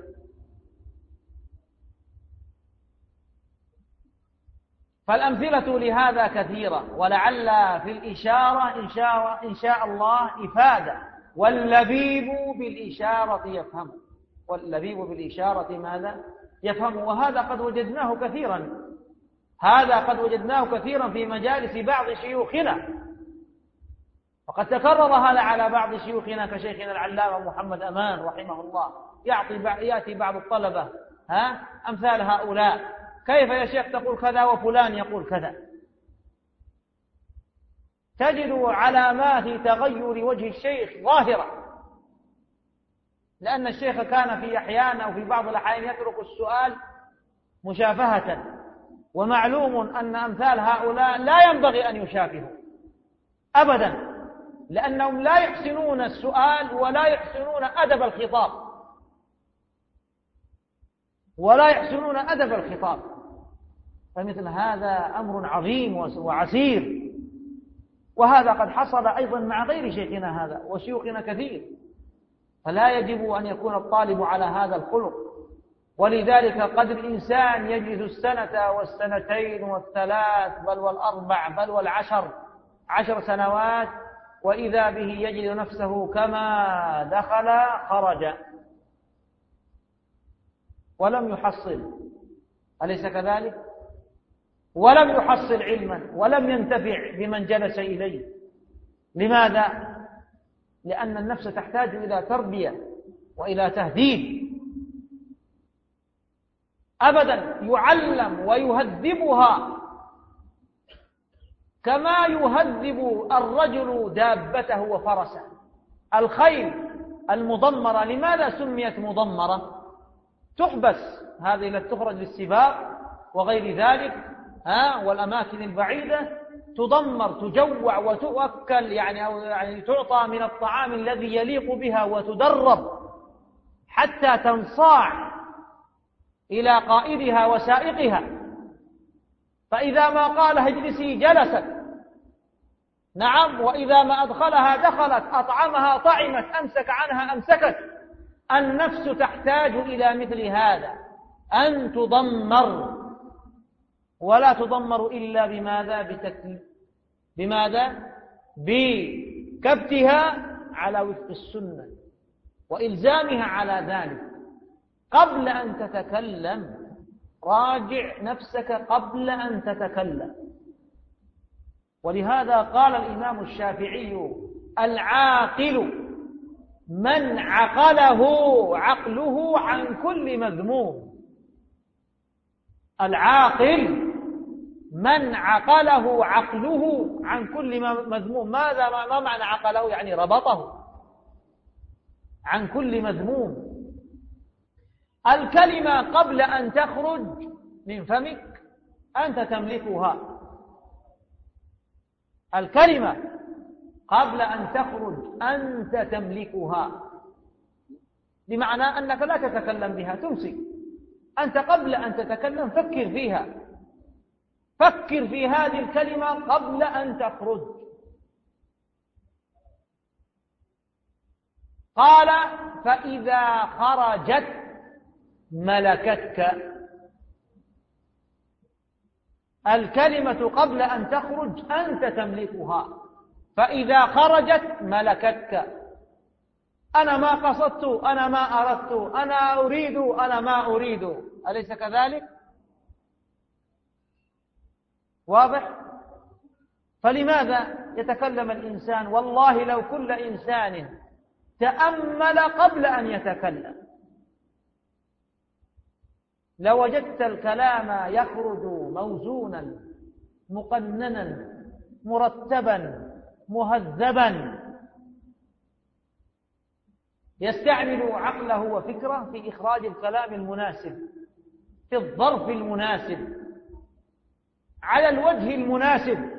فالأمثلة لهذا كثيرة، ولعل في الإشارة إن شاء, إن شاء الله إفادة. واللبيب بالإشارة يفهم، واللبيب بالإشارة ماذا؟ يفهم. وهذا قد وجدناه كثيرا، هذا قد وجدناه كثيرا في مجالس بعض شيوخنا، وقد تكرر هذا على بعض شيوخنا كشيخنا العلامة محمد أمان رحمه الله. يعطي يأتي بعض الطلبة ها أمثال هؤلاء، كيف يا شيخ تقول كذا وفلان يقول كذا؟ تجد علامات تغير وجه الشيخ ظاهرة، لأن الشيخ كان في أحيان أو في بعض الأحيان يترك السؤال مشافهة، ومعلوم أن أمثال هؤلاء لا ينبغي أن يشافهوا أبدا، لأنهم لا يحسنون السؤال ولا يحسنون أدب الخطاب ولا يحسنون أدب الخطاب. فمثل هذا أمر عظيم وعسير، وهذا قد حصل أيضا مع غير شيخنا هذا وشيوخنا كثير. فلا يجب أن يكون الطالب على هذا الخلق. ولذلك قد الإنسان يجلس السنة والسنتين والثلاث بل والأربع بل والعشر عشر سنوات وإذا به يجد نفسه كما دخل خرج ولم يحصل، أليس كذلك؟ ولم يحصل علما ولم ينتفع بمن جلس إليه. لماذا؟ لأن النفس تحتاج إلى تربية وإلى تهذيب. أبدا يعلم ويهذبها كما يهذب الرجل دابته وفرسه. الخيل المضمرة لماذا سميت مضمرة؟ تحبس، هذه التي تخرج للسباق وغير ذلك ها والأماكن البعيدة تضمر تجوع وتؤكل يعني أو يعني تعطى من الطعام الذي يليق بها وتدرب حتى تنصاع إلى قائدها وسائقها. فإذا ما قالها اجلسي جلست، نعم، وإذا ما أدخلها دخلت، أطعمها طعمت، أمسك عنها أمسكت. النفس تحتاج إلى مثل هذا، أن تضمر، ولا تضمر إلا بماذا؟ بتكليف، بماذا؟ بكبتها على وفق السنة وإلزامها على ذلك. قبل أن تتكلم راجع نفسك قبل أن تتكلم. ولهذا قال الإمام الشافعي: العاقل من عقله عقله عن كل مذموم. العاقل من عقله عقله عن كل مذموم. ماذا ما معنى عقله؟ يعني ربطه عن كل مذموم. الكلمة قبل أن تخرج من فمك أنت تملكها. الكلمة قبل أن تخرج أنت تملكها، بمعنى أنك لا تتكلم بها، تمسك. أنت قبل أن تتكلم فكر فيها، فكر في هذه الكلمة قبل أن تخرج. قال: فإذا خرجت ملكتك. الكلمة قبل أن تخرج أنت تملكها، فإذا خرجت ملكتك. أنا ما قصدت، أنا ما أردت، أنا أريد، أنا ما أريد، أليس كذلك؟ واضح؟ فلماذا يتكلم الإنسان؟ والله لو كل إنسان تأمل قبل أن يتكلم لوجدت الكلام يخرج موزونا مقننا مرتبا مهذبا، يستعمل عقله وفكره في إخراج الكلام المناسب في الظرف المناسب على الوجه المناسب.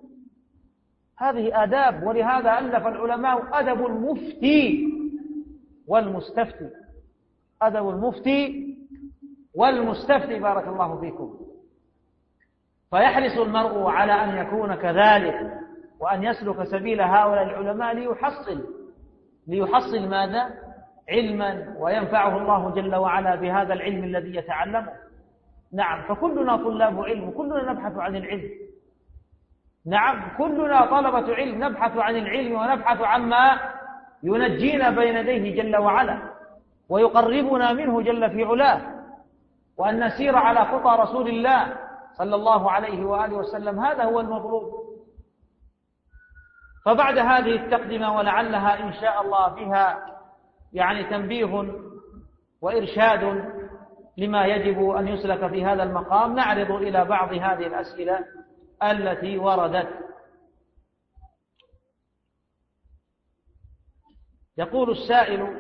هذه آداب، ولهذا ألف العلماء أدب المفتي والمستفتي. أدب المفتي والمستفتي، بارك الله فيكم. فيحرص المرء على أن يكون كذلك وأن يسلك سبيل هؤلاء العلماء ليحصل ليحصل ماذا؟ علما، وينفعه الله جل وعلا بهذا العلم الذي يتعلمه. نعم، فكلنا طلاب علم، كلنا نبحث عن العلم. نعم، كلنا طلبة علم، نبحث عن العلم ونبحث عما ينجينا بين يديه جل وعلا ويقربنا منه جل في علاه، وأن نسير على خطى رسول الله صلى الله عليه وآله وسلم. هذا هو المطلوب. فبعد هذه التقدمة، ولعلها إن شاء الله فيها يعني تنبيه وإرشاد لما يجب أن يسلك في هذا المقام، نعرض إلى بعض هذه الأسئلة التي وردت. يقول السائل: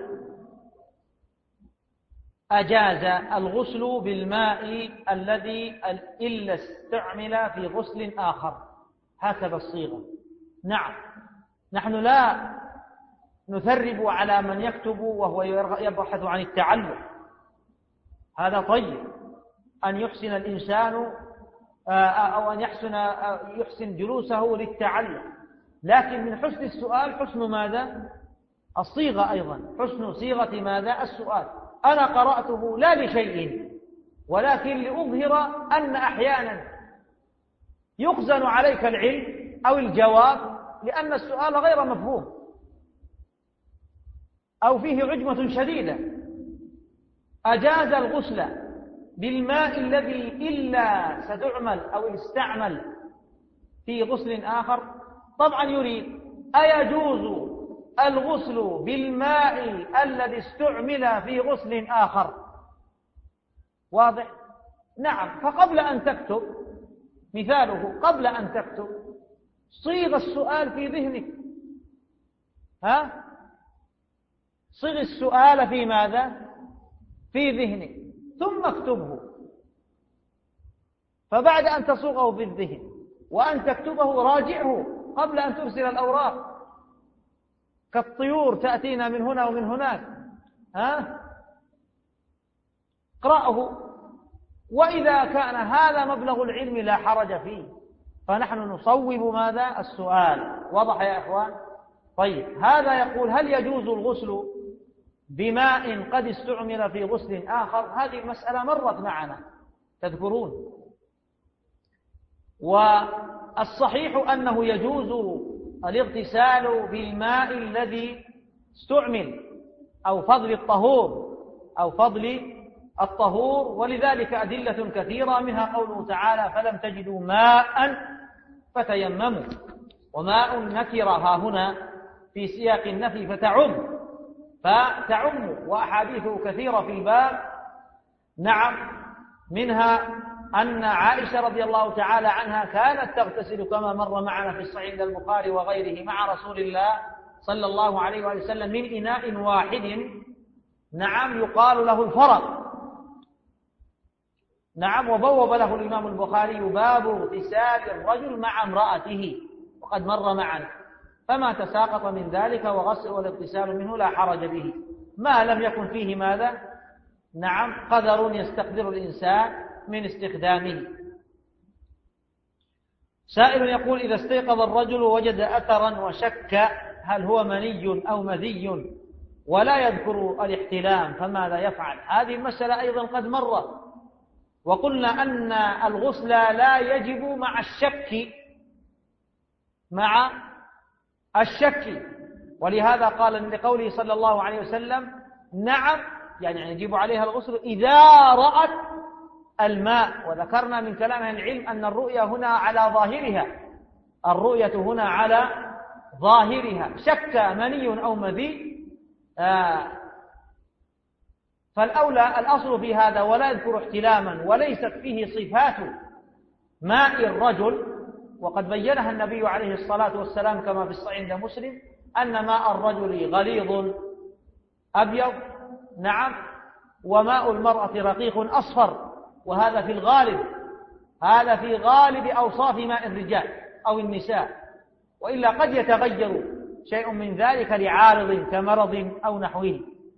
أجاز الغسل بالماء الذي إلا استعمل في غسل آخر، هكذا الصيغة. نعم، نحن لا نثرب على من يكتب وهو يبحث عن التعلم. هذا طيب أن يحسن الإنسان أو أن يحسن يحسن جلوسه للتعلم، لكن من حسن السؤال حسن ماذا؟ الصيغة أيضا، حسن صيغة ماذا؟ السؤال. أنا قرأته لا لشيء ولكن لأظهر أن أحيانا يخزن عليك العلم أو الجواب لأن السؤال غير مفهوم أو فيه عجمة شديدة. أجاز الغسل بالماء الذي إلا ستعمل أو استعمل في غسل آخر؟ طبعا يريد أيجوز الغسل بالماء الذي استعمل في غسل آخر؟ واضح؟ نعم. فقبل أن تكتب مثاله، قبل أن تكتب صيغ السؤال في ذهنك، ها؟ صيغ السؤال في ماذا؟ في ذهنك، ثم اكتبه. فبعد أن تصوغه في الذهن وأن تكتبه راجعه قبل أن ترسل الأوراق، كالطيور تأتينا من هنا ومن هناك، ها؟ اقرأه، وإذا كان هذا مبلغ العلم لا حرج فيه، فنحن نصوب ماذا؟ السؤال. وضح يا إخوان؟ طيب، هذا يقول هل يجوز الغسل بماء قد استعمل في غسل آخر؟ هذه المسألة مرت معنا تذكرون، والصحيح أنه يجوز الاغتسال بالماء الذي استعمل أو فضل الطهور أو فضل الطهور، ولذلك أدلة كثيرة منها قوله تعالى فلم تجدوا ماء فتيمموا، وماء نكرة ها هنا في سياق النفي فتعم فتعم وأحاديث كثيرة في الباب. نعم، منها أن عائشة رضي الله تعالى عنها كانت تغتسل كما مر معنا في الصحيح البخاري وغيره مع رسول الله صلى الله عليه وسلم من إناء واحد، نعم، يقال له الفرق. نعم. وبوب له الإمام البخاري باب اغتسال الرجل مع امرأته، وقد مر معنا، فما تساقط من ذلك وغسل والاغتسال منه لا حرج به، ما لم يكن فيه ماذا؟ نعم، قدر يستقدر الإنسان من استخدامه. سائل يقول إذا استيقظ الرجل وجد أثرا وشك هل هو مني أو مذي ولا يذكر الاحتلام فماذا يفعل؟ هذه المسألة أيضا قد مرت، وقلنا أن الغسل لا يجب مع الشك مع الشك ولهذا قال لقوله صلى الله عليه وسلم نعم، يعني يجب عليها الغسل إذا رأت الماء. وذكرنا من كلام العلم أن الرؤية هنا على ظاهرها، الرؤية هنا على ظاهرها، شك مني أو مذي آه فالأولى الأصل في هذا ولا يذكر احتلاما وليست فيه صفات ماء الرجل، وقد بينها النبي عليه الصلاة والسلام كما في الصحيح عند مسلم أن ماء الرجل غليظ أبيض، نعم، وماء المرأة رقيق أصفر، وهذا في الغالب، هذا في غالب أوصاف ماء الرجال أو النساء، وإلا قد يتغير شيء من ذلك لعارض كمرض أو نحوه.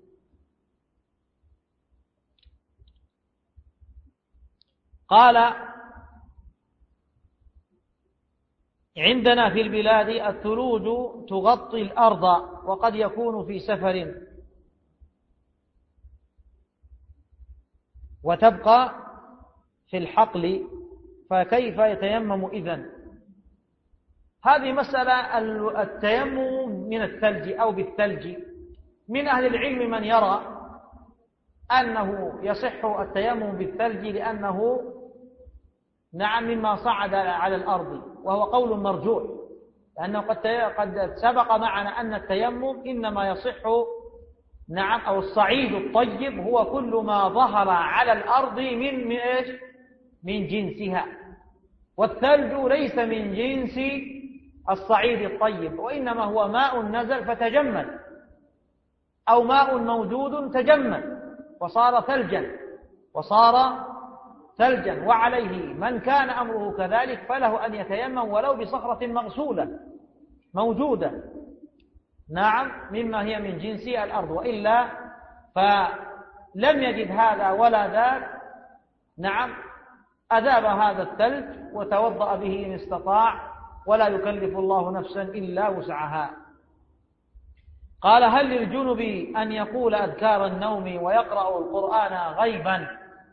قال عندنا في البلاد الثلوج تغطي الأرض وقد يكون في سفر وتبقى في الحقل، فكيف يتيمم إذن؟ هذه مسألة التيمم من الثلج أو بالثلج، من أهل العلم من يرى أنه يصح التيمم بالثلج لأنه نعم مما صعد على الأرض، وهو قول مرجوح، لأنه قد قد سبق معنا أن التيمم إنما يصح نعم أو الصعيد الطيب هو كل ما ظهر على الأرض من من إيش؟ من جنسها، والثلج ليس من جنس الصعيد الطيب، وإنما هو ماء نزل فتجمد أو ماء موجود تجمد وصار ثلجا وصار ثلجا وعليه من كان أمره كذلك فله أن يتيمم ولو بصخرة مغسولة موجودة، نعم، مما هي من جنس الأرض، وإلا فلم يجد هذا ولا ذاك، نعم، أذاب هذا الثلج وتوضأ به إن استطاع، ولا يكلف الله نفسا إلا وسعها. قال: هل للجنب أن يقول أذكار النوم ويقرأ القرآن غيبا؟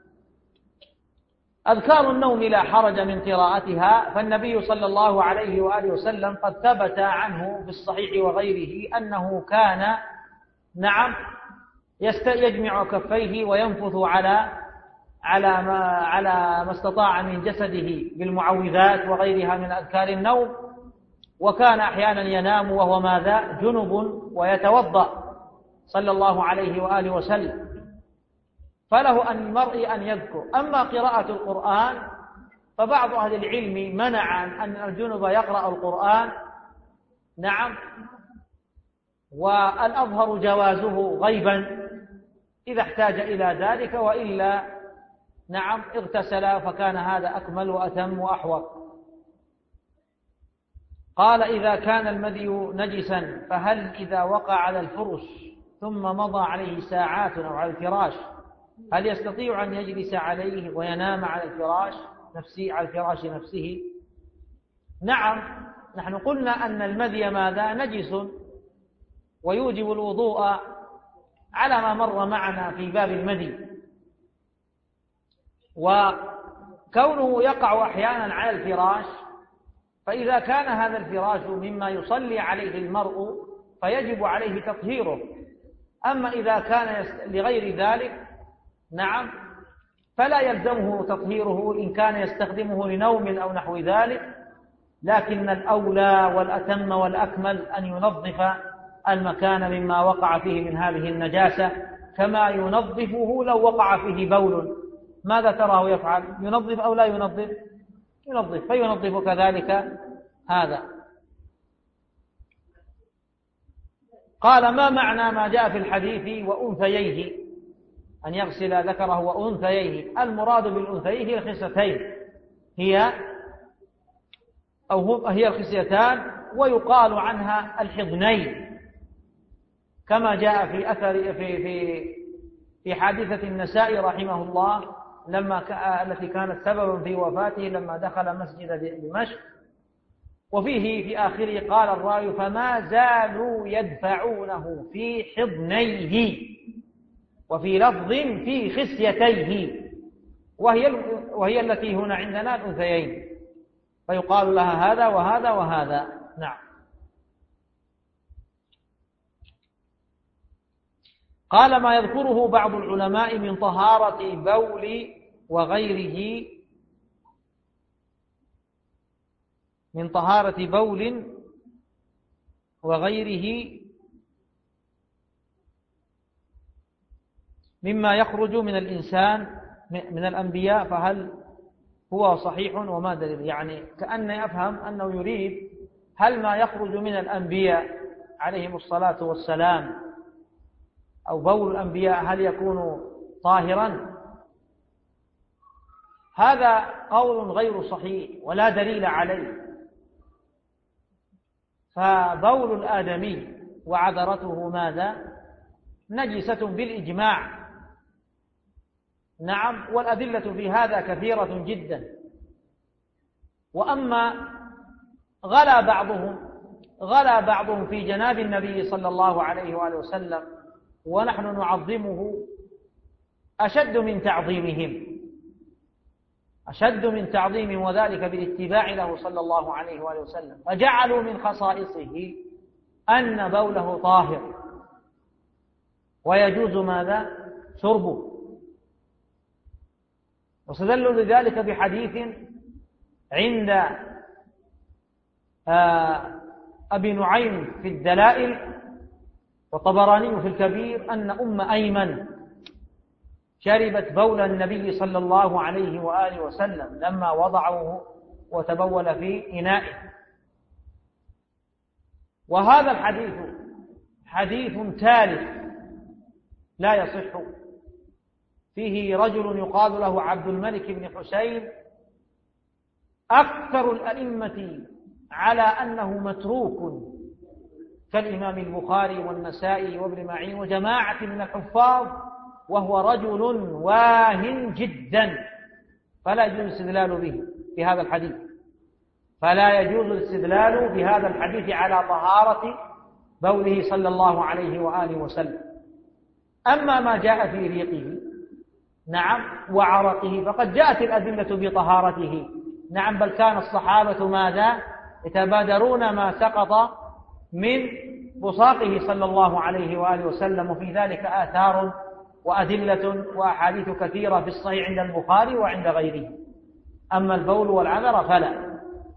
أذكار النوم لا حرج من قراءتها، فالنبي صلى الله عليه وآله وسلم قد ثبت عنه في الصحيح وغيره أنه كان نعم يجمع كفيه وينفث على على ما على ما استطاع من جسده بالمعوذات وغيرها من أذكار النوم، وكان أحيانا ينام وهو ماذا؟ جنب، ويتوضأ صلى الله عليه وآله وسلم. فله أن المرء أن يذكر. أما قراءة القرآن فبعض أهل العلم منع أن الجنب يقرأ القرآن، نعم، والأظهر جوازه غيبا إذا احتاج إلى ذلك، وإلا نعم اغتسل فكان هذا أكمل وأتم وأحوط. قال: إذا كان المذي نجسا فهل إذا وقع على الفرش ثم مضى عليه ساعات أو على الفراش هل يستطيع أن يجلس عليه وينام على الفراش نفسه على الفراش نفسه؟ نعم، نحن قلنا أن المذي ماذا؟ نجس ويوجب الوضوء على ما مر معنا في باب المذي، وكونه يقع أحيانا على الفراش، فإذا كان هذا الفراش مما يصلي عليه المرء فيجب عليه تطهيره. أما إذا كان لغير ذلك نعم فلا يلزمه تطهيره إن كان يستخدمه لنوم أو نحو ذلك، لكن الأولى والأتم والأكمل أن ينظف المكان مما وقع فيه من هذه النجاسة، كما ينظفه لو وقع فيه بول. ماذا تراه يفعل؟ ينظف أو لا ينظف؟ ينظف، فينظف كذلك هذا. قال: ما معنى ما جاء في الحديث وأنثييه، أن يغسل ذكره وأنثييه؟ المراد بالأنثيين هي الخصيتين، هي أو هي الخصيتان، ويقال عنها الحضنين، كما جاء في أثر في في في حادثة النسائي رحمه الله لما التي كانت سببا في وفاته لما دخل مسجد دمشق، وفيه في آخره قال الراوي: فما زالوا يدفعونه في حضنيه، وفي لفظ في خصيتيه، وهي وهي التي هنا عندنا الأنثيين، فيقال لها هذا وهذا وهذا. نعم. قال: ما يذكره بعض العلماء من طهارة بول وغيره من طهارة بول وغيره مما يخرج من الإنسان من الأنبياء، فهل هو صحيح وما دليل؟ يعني كأني أفهم أنه يريد هل ما يخرج من الأنبياء عليهم الصلاة والسلام أو بول الأنبياء هل يكون طاهرا؟ هذا قول غير صحيح ولا دليل عليه، فبول الآدمي وعذرته ماذا؟ نجسة بالإجماع. نعم، والأدلة في هذا كثيرة جدا. وأما غلا بعضهم غلا بعضهم في جناب النبي صلى الله عليه وآله وسلم ونحن نعظمه أشد من تعظيمهم أشد من تعظيمهم وذلك بالاتباع له صلى الله عليه وآله وسلم، فجعلوا من خصائصه أن بوله طاهر ويجوز ماذا؟ شربه. واستدلوا لذلك بحديث عند أبي نعيم في الدلائل وطبراني في الكبير أن أم أيمن شربت بول النبي صلى الله عليه وآله وسلم لما وضعه وتبول في إنائه. وهذا الحديث حديث ثالث لا يصح، فيه رجل يقال له عبد الملك بن حسين، أكثر الأئمة على أنه متروك كالإمام البخاري والنسائي وابن معين وجماعة من الحفاظ، وهو رجل واهن جدا، فلا يجوز الاستدلال به في هذا الحديث فلا يجوز الاستدلال بهذا الحديث على طهارة بوله صلى الله عليه وآله وسلم. أما ما جاء في ريقه نعم وعرقه فقد جاءت الأدلة بطهارته نعم، بل كان الصحابة ماذا يتبادرون ما سقط من بصاقه صلى الله عليه وآله وسلم، وفي ذلك آثار وأدلة وأحاديث كثيرة في الصحيح عند البخاري وعند غيره. أما البول والعذر فلا.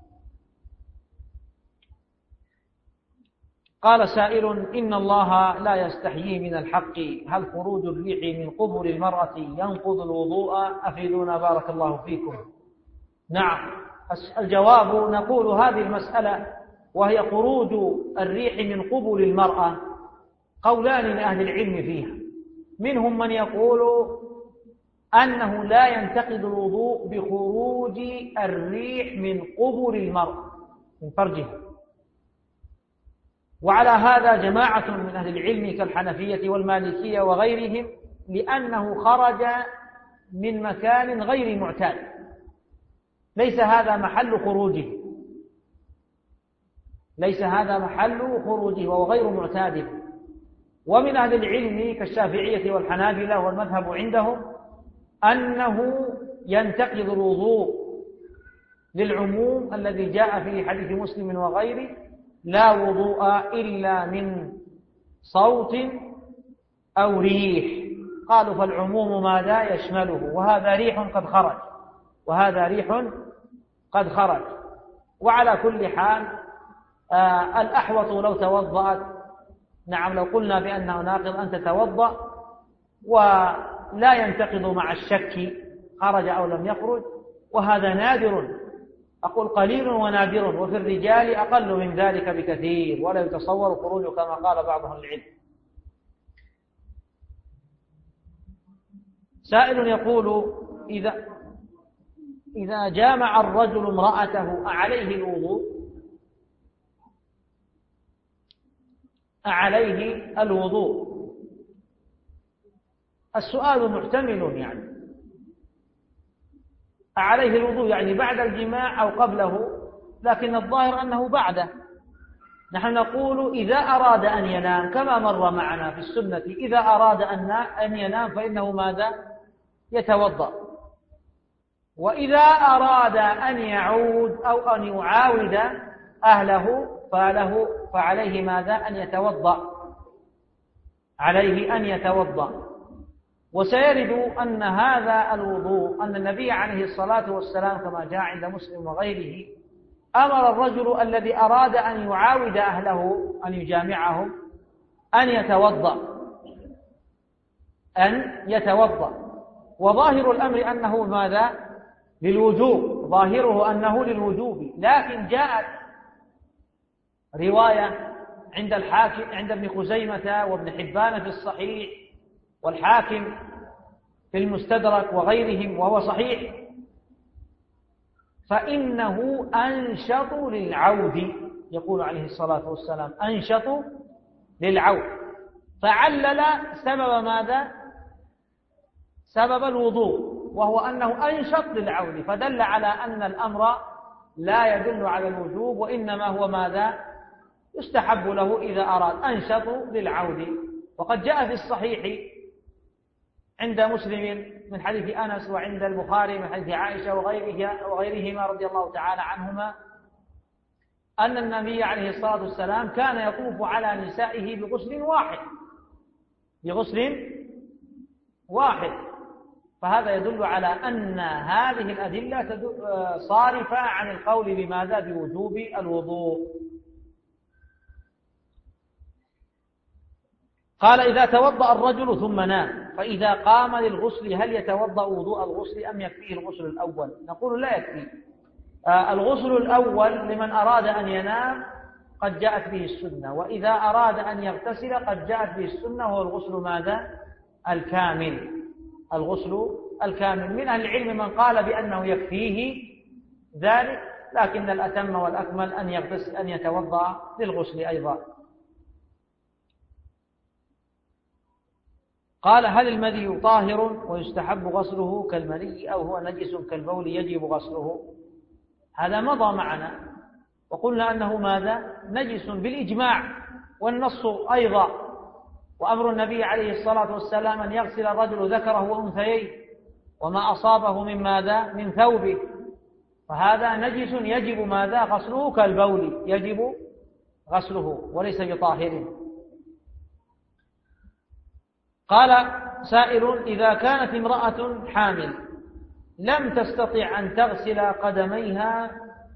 قال سائل: إن الله لا يستحيي من الحق، هل خروج الريح من قبل المرأة ينقض الوضوء؟ أفيدونا بارك الله فيكم. نعم، الجواب نقول هذه المسألة وهي خروج الريح من قبل المرأة قولان لأهل العلم فيها، منهم من يقول أنه لا ينتقض الوضوء بخروج الريح من قبل المرأة من فرجها، وعلى هذا جماعة من أهل العلم كالحنفية والمالكية وغيرهم، لأنه خرج من مكان غير معتاد، ليس هذا محل خروجه، ليس هذا محل خروجه وهو غير معتاد. ومن أهل العلم كالشافعية والحنابلة والمذهب عندهم أنه ينتقض الوضوء للعموم الذي جاء في حديث مسلم وغيره: لا وضوء إلا من صوت أو ريح. قالوا فالعموم ماذا يشمله، وهذا ريح قد خرج وهذا ريح قد خرج. وعلى كل حال آه الأحوط لو توضأت، نعم لو قلنا بأنه ناقض أن تتوضأ ولا ينتقض مع الشك خرج أو لم يخرج، وهذا نادر، أقول قليل ونادر، وفي الرجال أقل من ذلك بكثير، ولا يتصور خروجه كما قال بعض أهل العلم. سائل يقول: إذا إذا جامع الرجل امرأته أعليه الوضوء؟ أعليه الوضوء؟ السؤال محتمل، يعني أعليه الوضوء يعني بعد الجماع أو قبله، لكن الظاهر أنه بعده. نحن نقول إذا أراد أن ينام كما مر معنا في السنة، إذا أراد أن ينام فإنه ماذا؟ يتوضأ. وإذا أراد أن يعود أو أن يعاود أهله فله فعليه ماذا؟ أن يتوضأ، عليه أن يتوضأ. وسيرد أن هذا الوضوء أن النبي عليه الصلاة والسلام كما جاء عند مسلم وغيره أمر الرجل الذي أراد أن يعاود أهله أن يجامعهم أن يتوضأ أن يتوضأ وظاهر الأمر أنه ماذا؟ للوجوب، ظاهره أنه للوجوب. لكن جاءت رواية عند الحاكم عند ابن خزيمة وابن حبان في الصحيح والحاكم في المستدرك وغيرهم وهو صحيح، فإنه أنشط للعود، يقول عليه الصلاة والسلام أنشط للعود، فعلل سبب ماذا؟ سبب الوضوء، وهو أنه أنشط للعود، فدل على أن الأمر لا يدل على الوجوب، وإنما هو ماذا؟ يستحب له إذا أراد، أنشط للعود. وقد جاء في الصحيح عند مسلم من حديث أنس، وعند البخاري من حديث عائشة وغيرهما رضي الله تعالى عنهما، أن النبي عليه الصلاة والسلام كان يطوف على نسائه بغسل واحد بغسل واحد فهذا يدل على أن هذه الأدلة صارفة عن القول بماذا؟ بوجوب الوضوء. قال: إذا توضأ الرجل ثم نام فإذا قام للغسل هل يتوضأ وضوء الغسل أم يكفيه الغسل الأول؟ نقول لا يكفي. آه الغسل الأول لمن أراد أن ينام قد جاءت به السنة، وإذا أراد أن يغتسل قد جاءت به السنة، وهو الغسل ماذا؟ الكامل. الغسل الكامل. من أهل العلم من قال بأنه يكفيه ذلك، لكن الأتم والأكمل أن يغتسل أن يتوضأ للغسل أيضا. قال: هل المني طاهر ويستحب غسله كالمني أو هو نجس كالبول يجب غسله؟ هذا مضى معنا وقلنا أنه ماذا؟ نجس بالإجماع، والنص أيضا وأمر النبي عليه الصلاة والسلام أن يغسل الرجل ذكره وأنثيه وما أصابه من ماذا؟ من ثوبه، فهذا نجس يجب ماذا؟ غسله كالبول، يجب غسله وليس بطاهر. قال سائل: إذا كانت امرأة حامل لم تستطع أن تغسل قدميها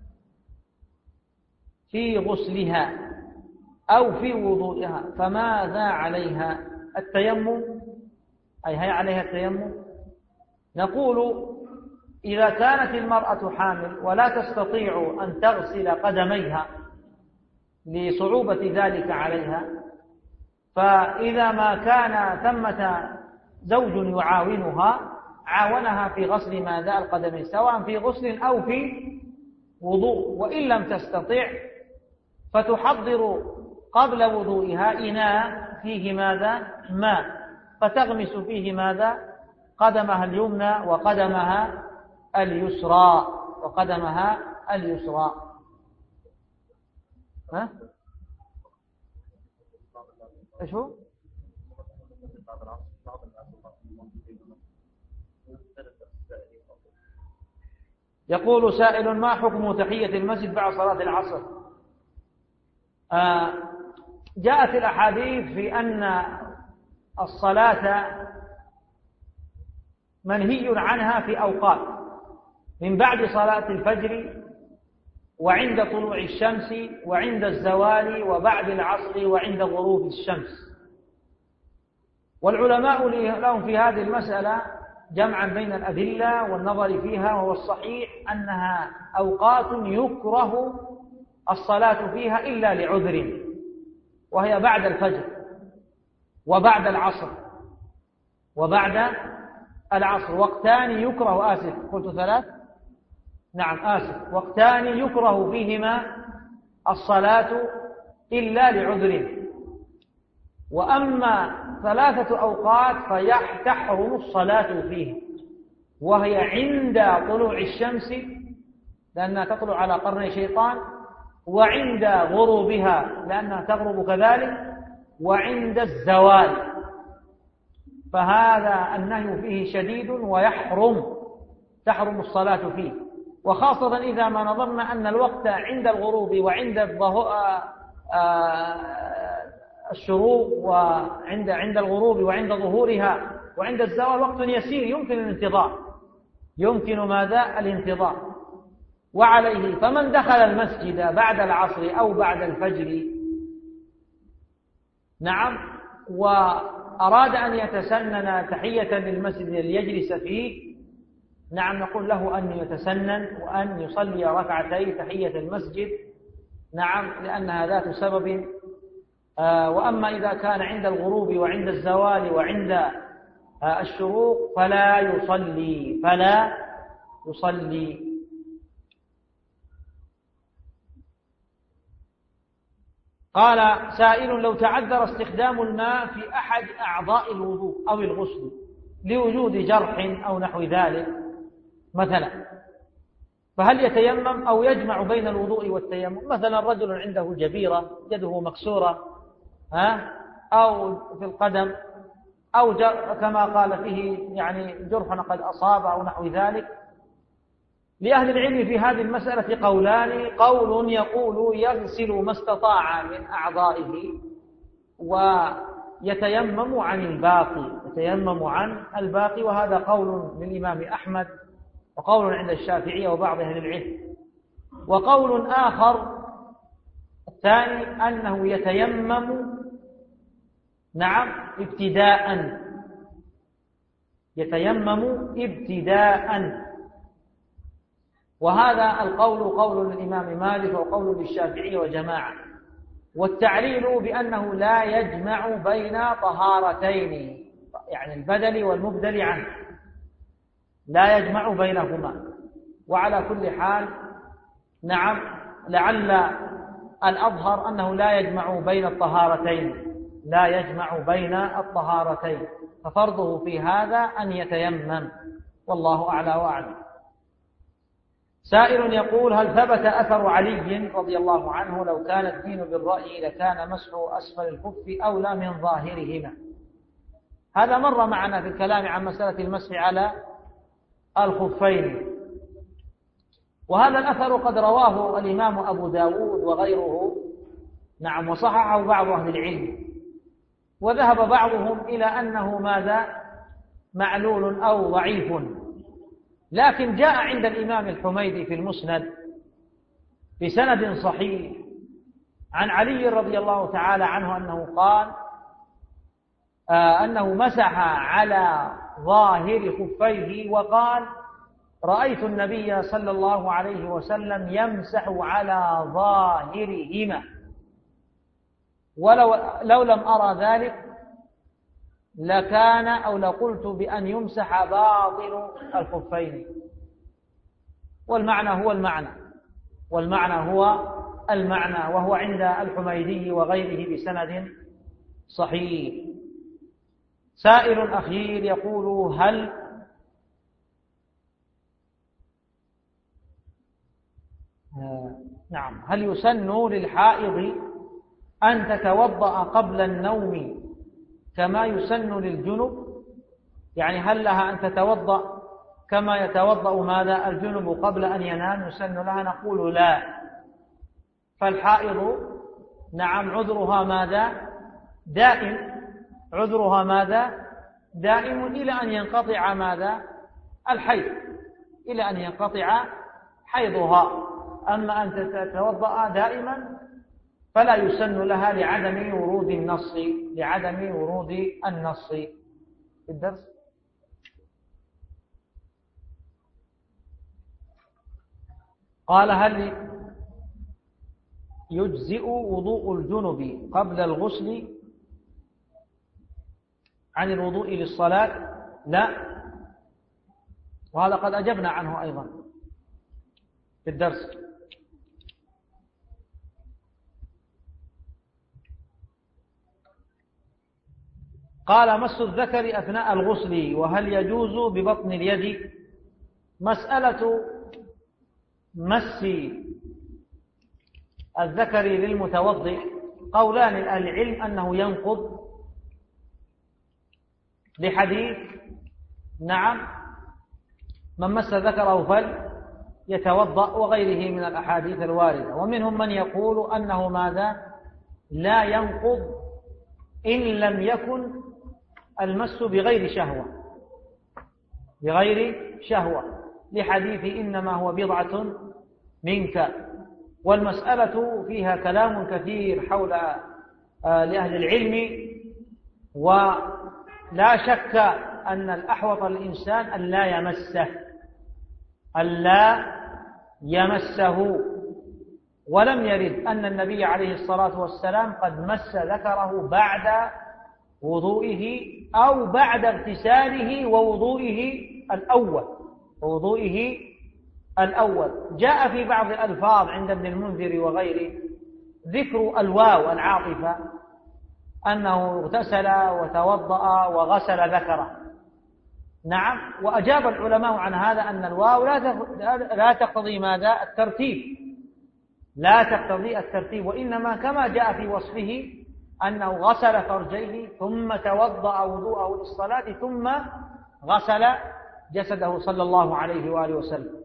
في غسلها أو في وضوئها فماذا عليها؟ التيمم، أي هي عليها التيمم؟ نقول: إذا كانت المرأة حامل ولا تستطيع أن تغسل قدميها لصعوبة ذلك عليها، فإذا ما كان ثمة زوج يعاونها عاونها في غسل ماذا؟ القدمين، سواء في غسل أو في وضوء. وإن لم تستطع فتحضر قبل وضوئها إناء فيه ماذا؟ ماء، فتغمس فيه ماذا؟ قدمها اليمنى وقدمها اليسرى وقدمها اليسرى. ها؟ ايش هو؟ يقول سائل: ما حكم تحية المسجد بعد صلاة العصر؟ آه جاءت الأحاديث في أن الصلاة منهي عنها في أوقات، من بعد صلاة الفجر وعند طلوع الشمس وعند الزوال وبعد العصر وعند غروب الشمس. والعلماء لهم في هذه المسألة جمعا بين الأدلة والنظر فيها، وهو الصحيح أنها أوقات يكره الصلاة فيها إلا لعذر، وهي بعد الفجر وبعد العصر وبعد العصر، وقتان يكره، آسف قلت ثلاث، نعم آسف، وقتان يكره فيهما الصلاة إلا لعذر. وأما ثلاثة أوقات فتحرم الصلاة فيه، وهي عند طلوع الشمس لأنها تطلع على قرن شيطان، وعند غروبها لأنها تغرب كذلك، وعند الزوال، فهذا النهي فيه شديد ويحرم تحرم الصلاة فيه. وخاصة إذا ما نظرنا أن الوقت عند الغروب وعند الشروق وعند عند الغروب وعند ظهورها وعند الزوال وقت يسير يمكن الانتظار، يمكن ماذا؟ الانتظار. وعليه فمن دخل المسجد بعد العصر أو بعد الفجر، نعم، وأراد أن يتسنن تحية للمسجد ليجلس فيه، نعم، نقول له أن يتسنن وأن يصلي ركعتي تحية المسجد، نعم، لأنها ذات سبب. آه وأما إذا كان عند الغروب وعند الزوال وعند آه الشروق فلا يصلي فلا يصلي قال سائل: لو تعذر استخدام الماء في أحد أعضاء الوضوء أو الغسل لوجود جرح أو نحو ذلك مثلا، فهل يتيمم أو يجمع بين الوضوء والتيمم؟ مثلا رجل عنده جبيرة، يده مكسورة ها أو في القدم، أو كما قال فيه يعني جرح قد أصاب أو نحو ذلك. لأهل العلم في هذه المسألة قولان: قول يقول يغسل ما استطاع من أعضائه ويتيمم عن الباقي يتيمم عن الباقي وهذا قول للإمام أحمد وقول عند الشافعية وبعض أهل العلم. وقول آخر الثاني أنه يتيمم، نعم، ابتداء يتيمم ابتداء وهذا القول قول للإمام مالك وقول للشافعية وجماعة. والتعليل بأنه لا يجمع بين طهارتين، يعني البدل والمبدل عنه، لا يجمع بينهما. وعلى كل حال، نعم، لعل الأظهر أنه لا يجمع بين الطهارتين لا يجمع بين الطهارتين ففرضه في هذا أن يتيمم، والله أعلى وأعلم. سائل يقول: هل ثبت أثر علي رضي الله عنه لو كان الدين بالرأي لكان مسح أسفل الخف أولى من ظاهرهما؟ هذا مر معنا في الكلام عن مسألة المسح على الخفين، وهذا الأثر قد رواه الإمام أبو داود وغيره، نعم، وصححه بعض أهل العلم، وذهب بعضهم إلى أنه ماذا؟ معلول أو ضعيف، لكن جاء عند الإمام الحميدي في المسند بسند صحيح عن علي رضي الله تعالى عنه أنه قال آه أنه مسح على ظاهر خفيه وقال: رأيت النبي صلى الله عليه وسلم يمسح على ظاهرهما، ولو لو لم أرى ذلك لكان أو لقلت بأن يمسح باطن الخفين. والمعنى هو المعنى والمعنى هو المعنى وهو عند الحميدي وغيره بسند صحيح. سائل أخير يقول: هل آه نعم هل يسن للحائض أن تتوضأ قبل النوم كما يسن للجنب؟ يعني هل لها أن تتوضأ كما يتوضأ ماذا الجنب قبل أن ينام؟ يسن لها؟ نقول لا، فالحائض نعم عذرها ماذا؟ دائم، عذرها ماذا؟ دائم إلى أن ينقطع ماذا؟ الحيض، إلى أن ينقطع حيضها. أما أن تتوضأ دائما فلا يسن لها لعدم ورود النص لعدم ورود النص في الدرس. قال: هل يجزئ وضوء الجنب قبل الغسل عن الوضوء للصلاة؟ لا، وهذا قد أجبنا عنه أيضا في الدرس. قال: مس الذكر أثناء الغسل وهل يجوز ببطن اليد؟ مسألة مس الذكر للمتوضئ قولان العلم أنه ينقض لحديث نعم من مس ذكره فليتوضأ وغيره من الأحاديث الواردة، ومنهم من يقول أنه ماذا؟ لا ينقض إن لم يكن المس بغير شهوة بغير شهوة لحديث إنما هو بضعة منك. والمسألة فيها كلام كثير حول لأهل العلم، ولا شك أن الأحوط للإنسان أن لا يمسه أن لا يمسه ولم يرد أن النبي عليه الصلاة والسلام قد مس ذكره بعد وضوئه أو بعد اغتساله ووضوئه الأول ووضوئه الأول. جاء في بعض الألفاظ عند ابن المنذر وغيره ذكر الواو العاطفة أنه اغتسل وتوضأ وغسل ذكره. نعم، وأجاب العلماء عن هذا أن الواو لا تقتضي ماذا؟ الترتيب، لا تقتضي الترتيب، وإنما كما جاء في وصفه أنه غسل فرجيه ثم توضأ وضوءه للصلاة ثم غسل جسده صلى الله عليه وآله وسلم.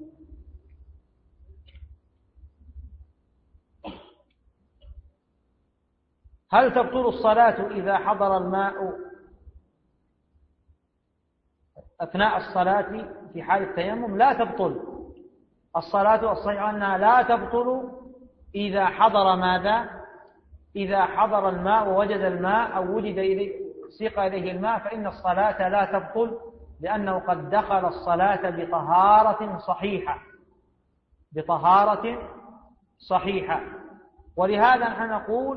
هل تبطل الصلاة إذا حضر الماء أثناء الصلاة في حال التيمم؟ لا تبطل الصلاة، الصحيح أنها لا تبطل إذا حضر ماذا؟ إذا حضر الماء ووجد الماء أو وجد إليه سيق إليه الماء فإن الصلاة لا تبطل، لأنه قد دخل الصلاة بطهارة صحيحة بطهارة صحيحة. ولهذا نحن نقول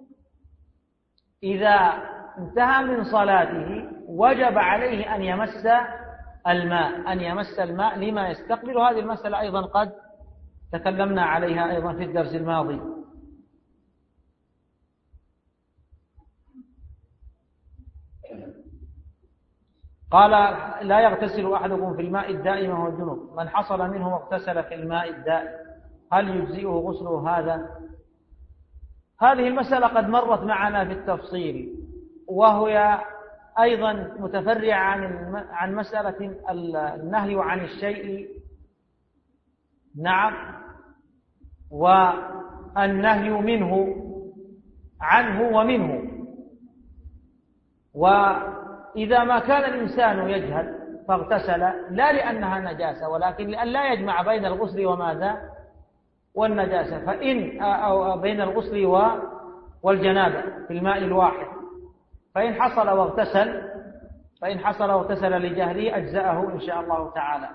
إذا انتهى من صلاته وجب عليه أن يمس الماء أن يمس الماء لما يستقبل. هذه المسألة أيضا قد تكلمنا عليها أيضا في الدرس الماضي. قال لا يغتسل أحدكم في الماء الدائم وهو جنب، من حصل منه واغتسل في الماء الدائم هل يجزئه غسله هذا؟ هذه المسألة قد مرت معنا في التفصيل، وهي أيضا متفرعة عن عن مسألة النهي عن الشيء، نعم، والنهي منه عنه ومنه. وإذا ما كان الإنسان يجهل فاغتسل لا لأنها نجاسة، ولكن لأن لا يجمع بين الغسل وماذا والنجاسة، فإن أو بين الغسل والجنابة في الماء الواحد، فإن حصل واغتسل فإن حصل واغتسل لجهله أجزأه إن شاء الله تعالى.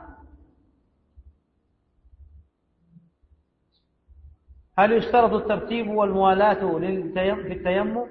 هل يشترط الترتيب والموالاة في التيمم؟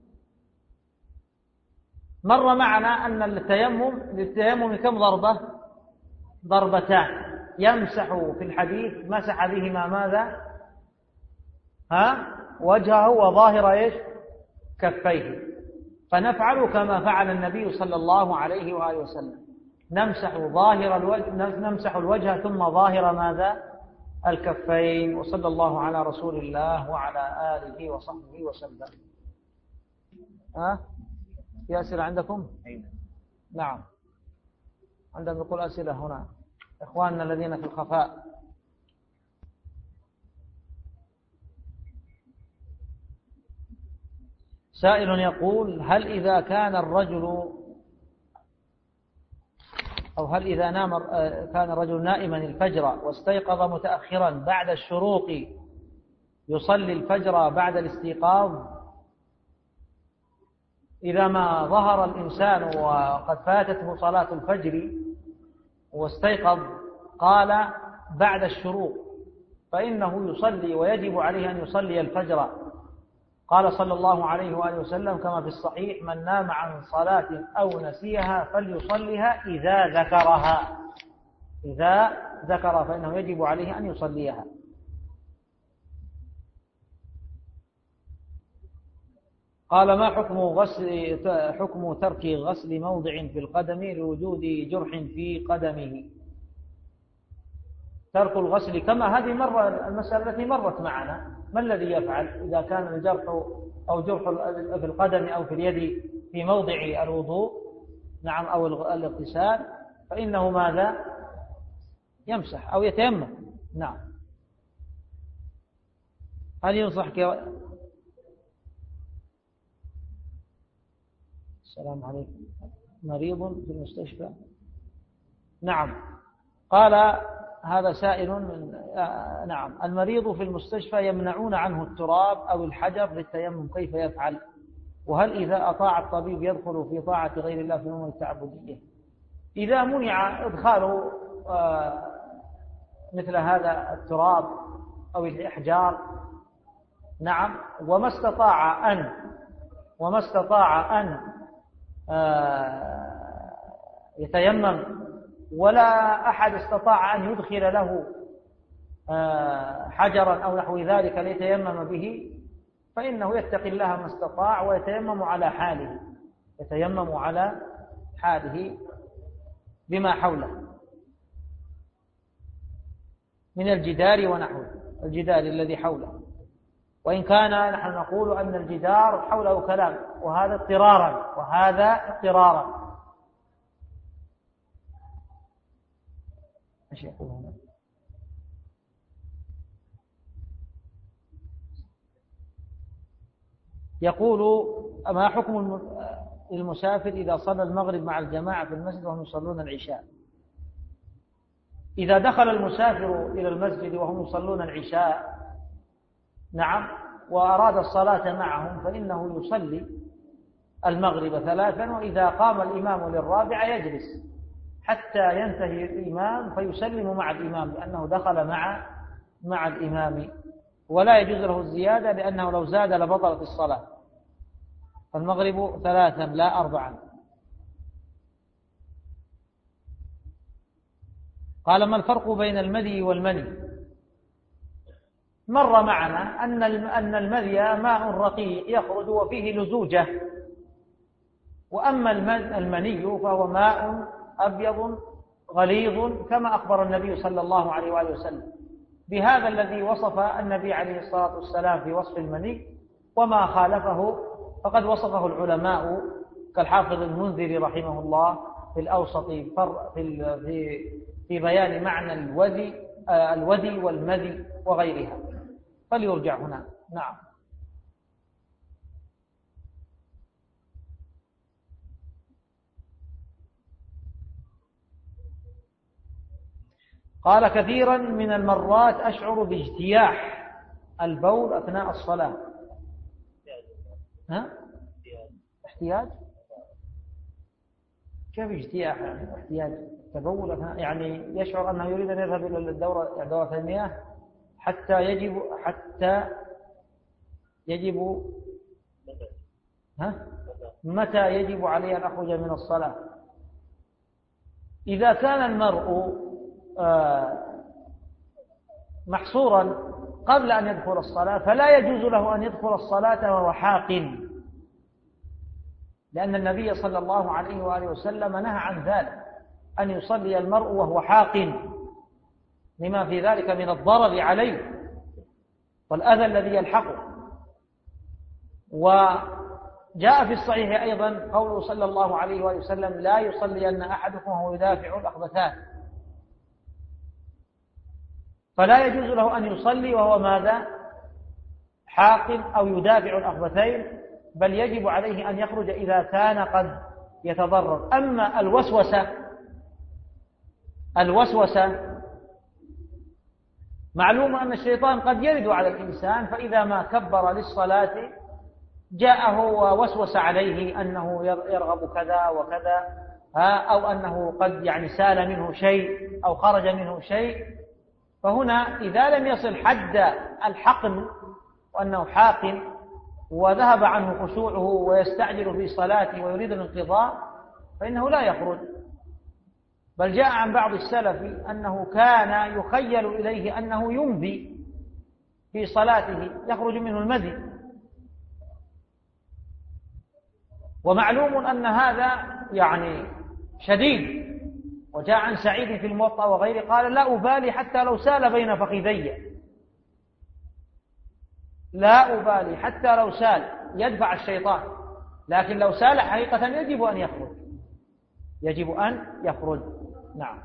مر معنا أن التيمم للتيمم كم ضربة؟ ضربتان، يمسح في الحديث مسح بهما ماذا؟ ها؟ وجهه وظاهر إيش؟ كفيه. فنفعل كما فعل النبي صلى الله عليه وآله وسلم، نمسح ظاهر الوجه، نمسح الوجه ثم ظاهر ماذا؟ الكفين. وصلى الله على رسول الله وعلى آله وصحبه وسلم. ها؟ في أسئلة عندكم؟ نعم، عندما يقول أسئلة هنا إخواننا الذين في الخفاء. سائل يقول: هل إذا كان الرجل أو هل إذا نام كان الرجل نائما الفجر واستيقظ متأخرا بعد الشروق يصلي الفجر بعد الاستيقاظ؟ إذا ما ظهر الإنسان وقد فاتته صلاة الفجر واستيقظ قال بعد الشروق، فإنه يصلي ويجب عليه أن يصلي الفجر. قال صلى الله عليه وآله وسلم كما في الصحيح: من نام عن صلاة أو نسيها فليصليها إذا ذكرها، إذا ذكر فإنه يجب عليه أن يصليها. قال: ما حكم غسل حكم ترك غسل موضع في القدم لوجود جرح في قدمه؟ ترك الغسل كما هذه مرة المسألة التي مرت معنا، ما الذي يفعل إذا كان الجرح أو جرح في القدم أو في اليد في موضع الوضوء، نعم، أو الاغتسال، فإنه ماذا؟ يمسح أو يتيمم. نعم. هل ينصح ك... السلام عليكم. مريض في المستشفى. نعم. قال هذا سائل من آه نعم، المريض في المستشفى يمنعون عنه التراب أو الحجر للتيمم، كيف يفعل؟ وهل إذا أطاع الطبيب يدخل في طاعة غير الله في الأمور التعبدية؟ إذا منع إدخال آه مثل هذا التراب أو الإحجار، نعم، وما استطاع أن وما استطاع أن آه يتيمم، ولا أحد استطاع أن يدخل له حجرا أو نحو ذلك ليتيمم به، فإنه يتقي الله ما استطاع ويتيمم على حاله، يتيمم على حاله بما حوله من الجدار ونحوه، الجدار الذي حوله. وإن كان نحن نقول أن الجدار حوله كلام، وهذا اضطرارا وهذا اضطرارا. ايش يقول هنا؟ يقول: ما حكم المسافر إذا صلى المغرب مع الجماعة في المسجد وهم يصلون العشاء؟ إذا دخل المسافر إلى المسجد وهم يصلون العشاء، نعم، وأراد الصلاة معهم، فإنه يصلي المغرب ثلاثا، وإذا قام الإمام للرابعة يجلس حتى ينتهي الإمام فيسلم مع الإمام، لأنه دخل مع مع الإمام، ولا يجوز له الزيادة، لأنه لو زاد لبطلت الصلاة. فالمغرب ثلاثا لا أربعا. قال: ما الفرق بين المذي والمني؟ مر معنا أن أن المذي ماء رقيق يخرج وفيه لزوجة، وأما المني فهو ماء أبيض غليظ كما أخبر النبي صلى الله عليه وآله وسلم بهذا الذي وصف النبي عليه الصلاة والسلام في وصف المني، وما خالفه فقد وصفه العلماء كالحافظ المنذري رحمه الله في الأوسط في في بيان معنى الودي الودي والمذي وغيرها، فليرجع هنا. نعم. قال كثيرا من المرات أشعر باجتياح البول أثناء الصلاة. ها؟ احتياج؟ كيف اجتياح يعني؟ احتياج تبول أثناء يعني يشعر أنه يريد أن يذهب إلى الدورة دورة المياه حتى يجب حتى يجب ها؟ متى يجب عليه أن أخرج من الصلاة؟ إذا كان المرء محصورا قبل أن يدخل الصلاة فلا يجوز له أن يدخل الصلاة وهو حاقن، لأن النبي صلى الله عليه وآله وسلم نهى عن ذلك، أن يصلي المرء وهو حاقن لما في ذلك من الضرر عليه والأذى الذي يلحقه. وجاء في الصحيح أيضا قوله صلى الله عليه وآله وسلم: لا يصلين أحدكم وهو يدافع الأخبثان. فلا يجوز له أن يصلي وهو ماذا؟ حاقن أو يدافع الأخبثين، بل يجب عليه أن يخرج إذا كان قد يتضرر. أما الوسوسة الوسوسة معلوم أن الشيطان قد يرد على الإنسان، فإذا ما كبر للصلاة جاءه ووسوس عليه أنه يرغب كذا وكذا، أو أنه قد يعني سال منه شيء أو خرج منه شيء، فهنا إذا لم يصل حد الحقن وأنه حاقن وذهب عنه خشوعه ويستعجل في صلاته ويريد الانقضاء فإنه لا يخرج. بل جاء عن بعض السلف أنه كان يخيل إليه أنه يمضي في صلاته يخرج منه المذي، ومعلوم أن هذا يعني شديد. وجاء عن سعيد في الموطأ وغيره قال: لا أبالي حتى لو سال بين فخذي، لا أبالي حتى لو سال يدفع الشيطان، لكن لو سال حقيقة يجب أن يخرج يجب أن يخرج. نعم.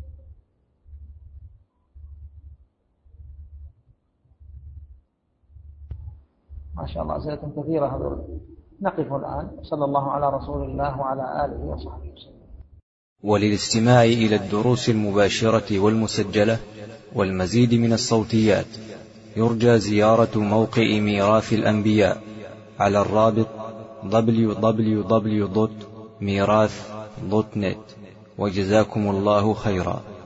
ما شاء الله أسئلة كثيرة هذول. نقف الآن. صلى الله على رسول الله وعلى آله وصحبه وسلم. وللاستماع إلى الدروس المباشرة والمسجلة والمزيد من الصوتيات يرجى زيارة موقع ميراث الأنبياء على الرابط دبليو دبليو دبليو دوت ميراث دوت نت. وجزاكم الله خيرا.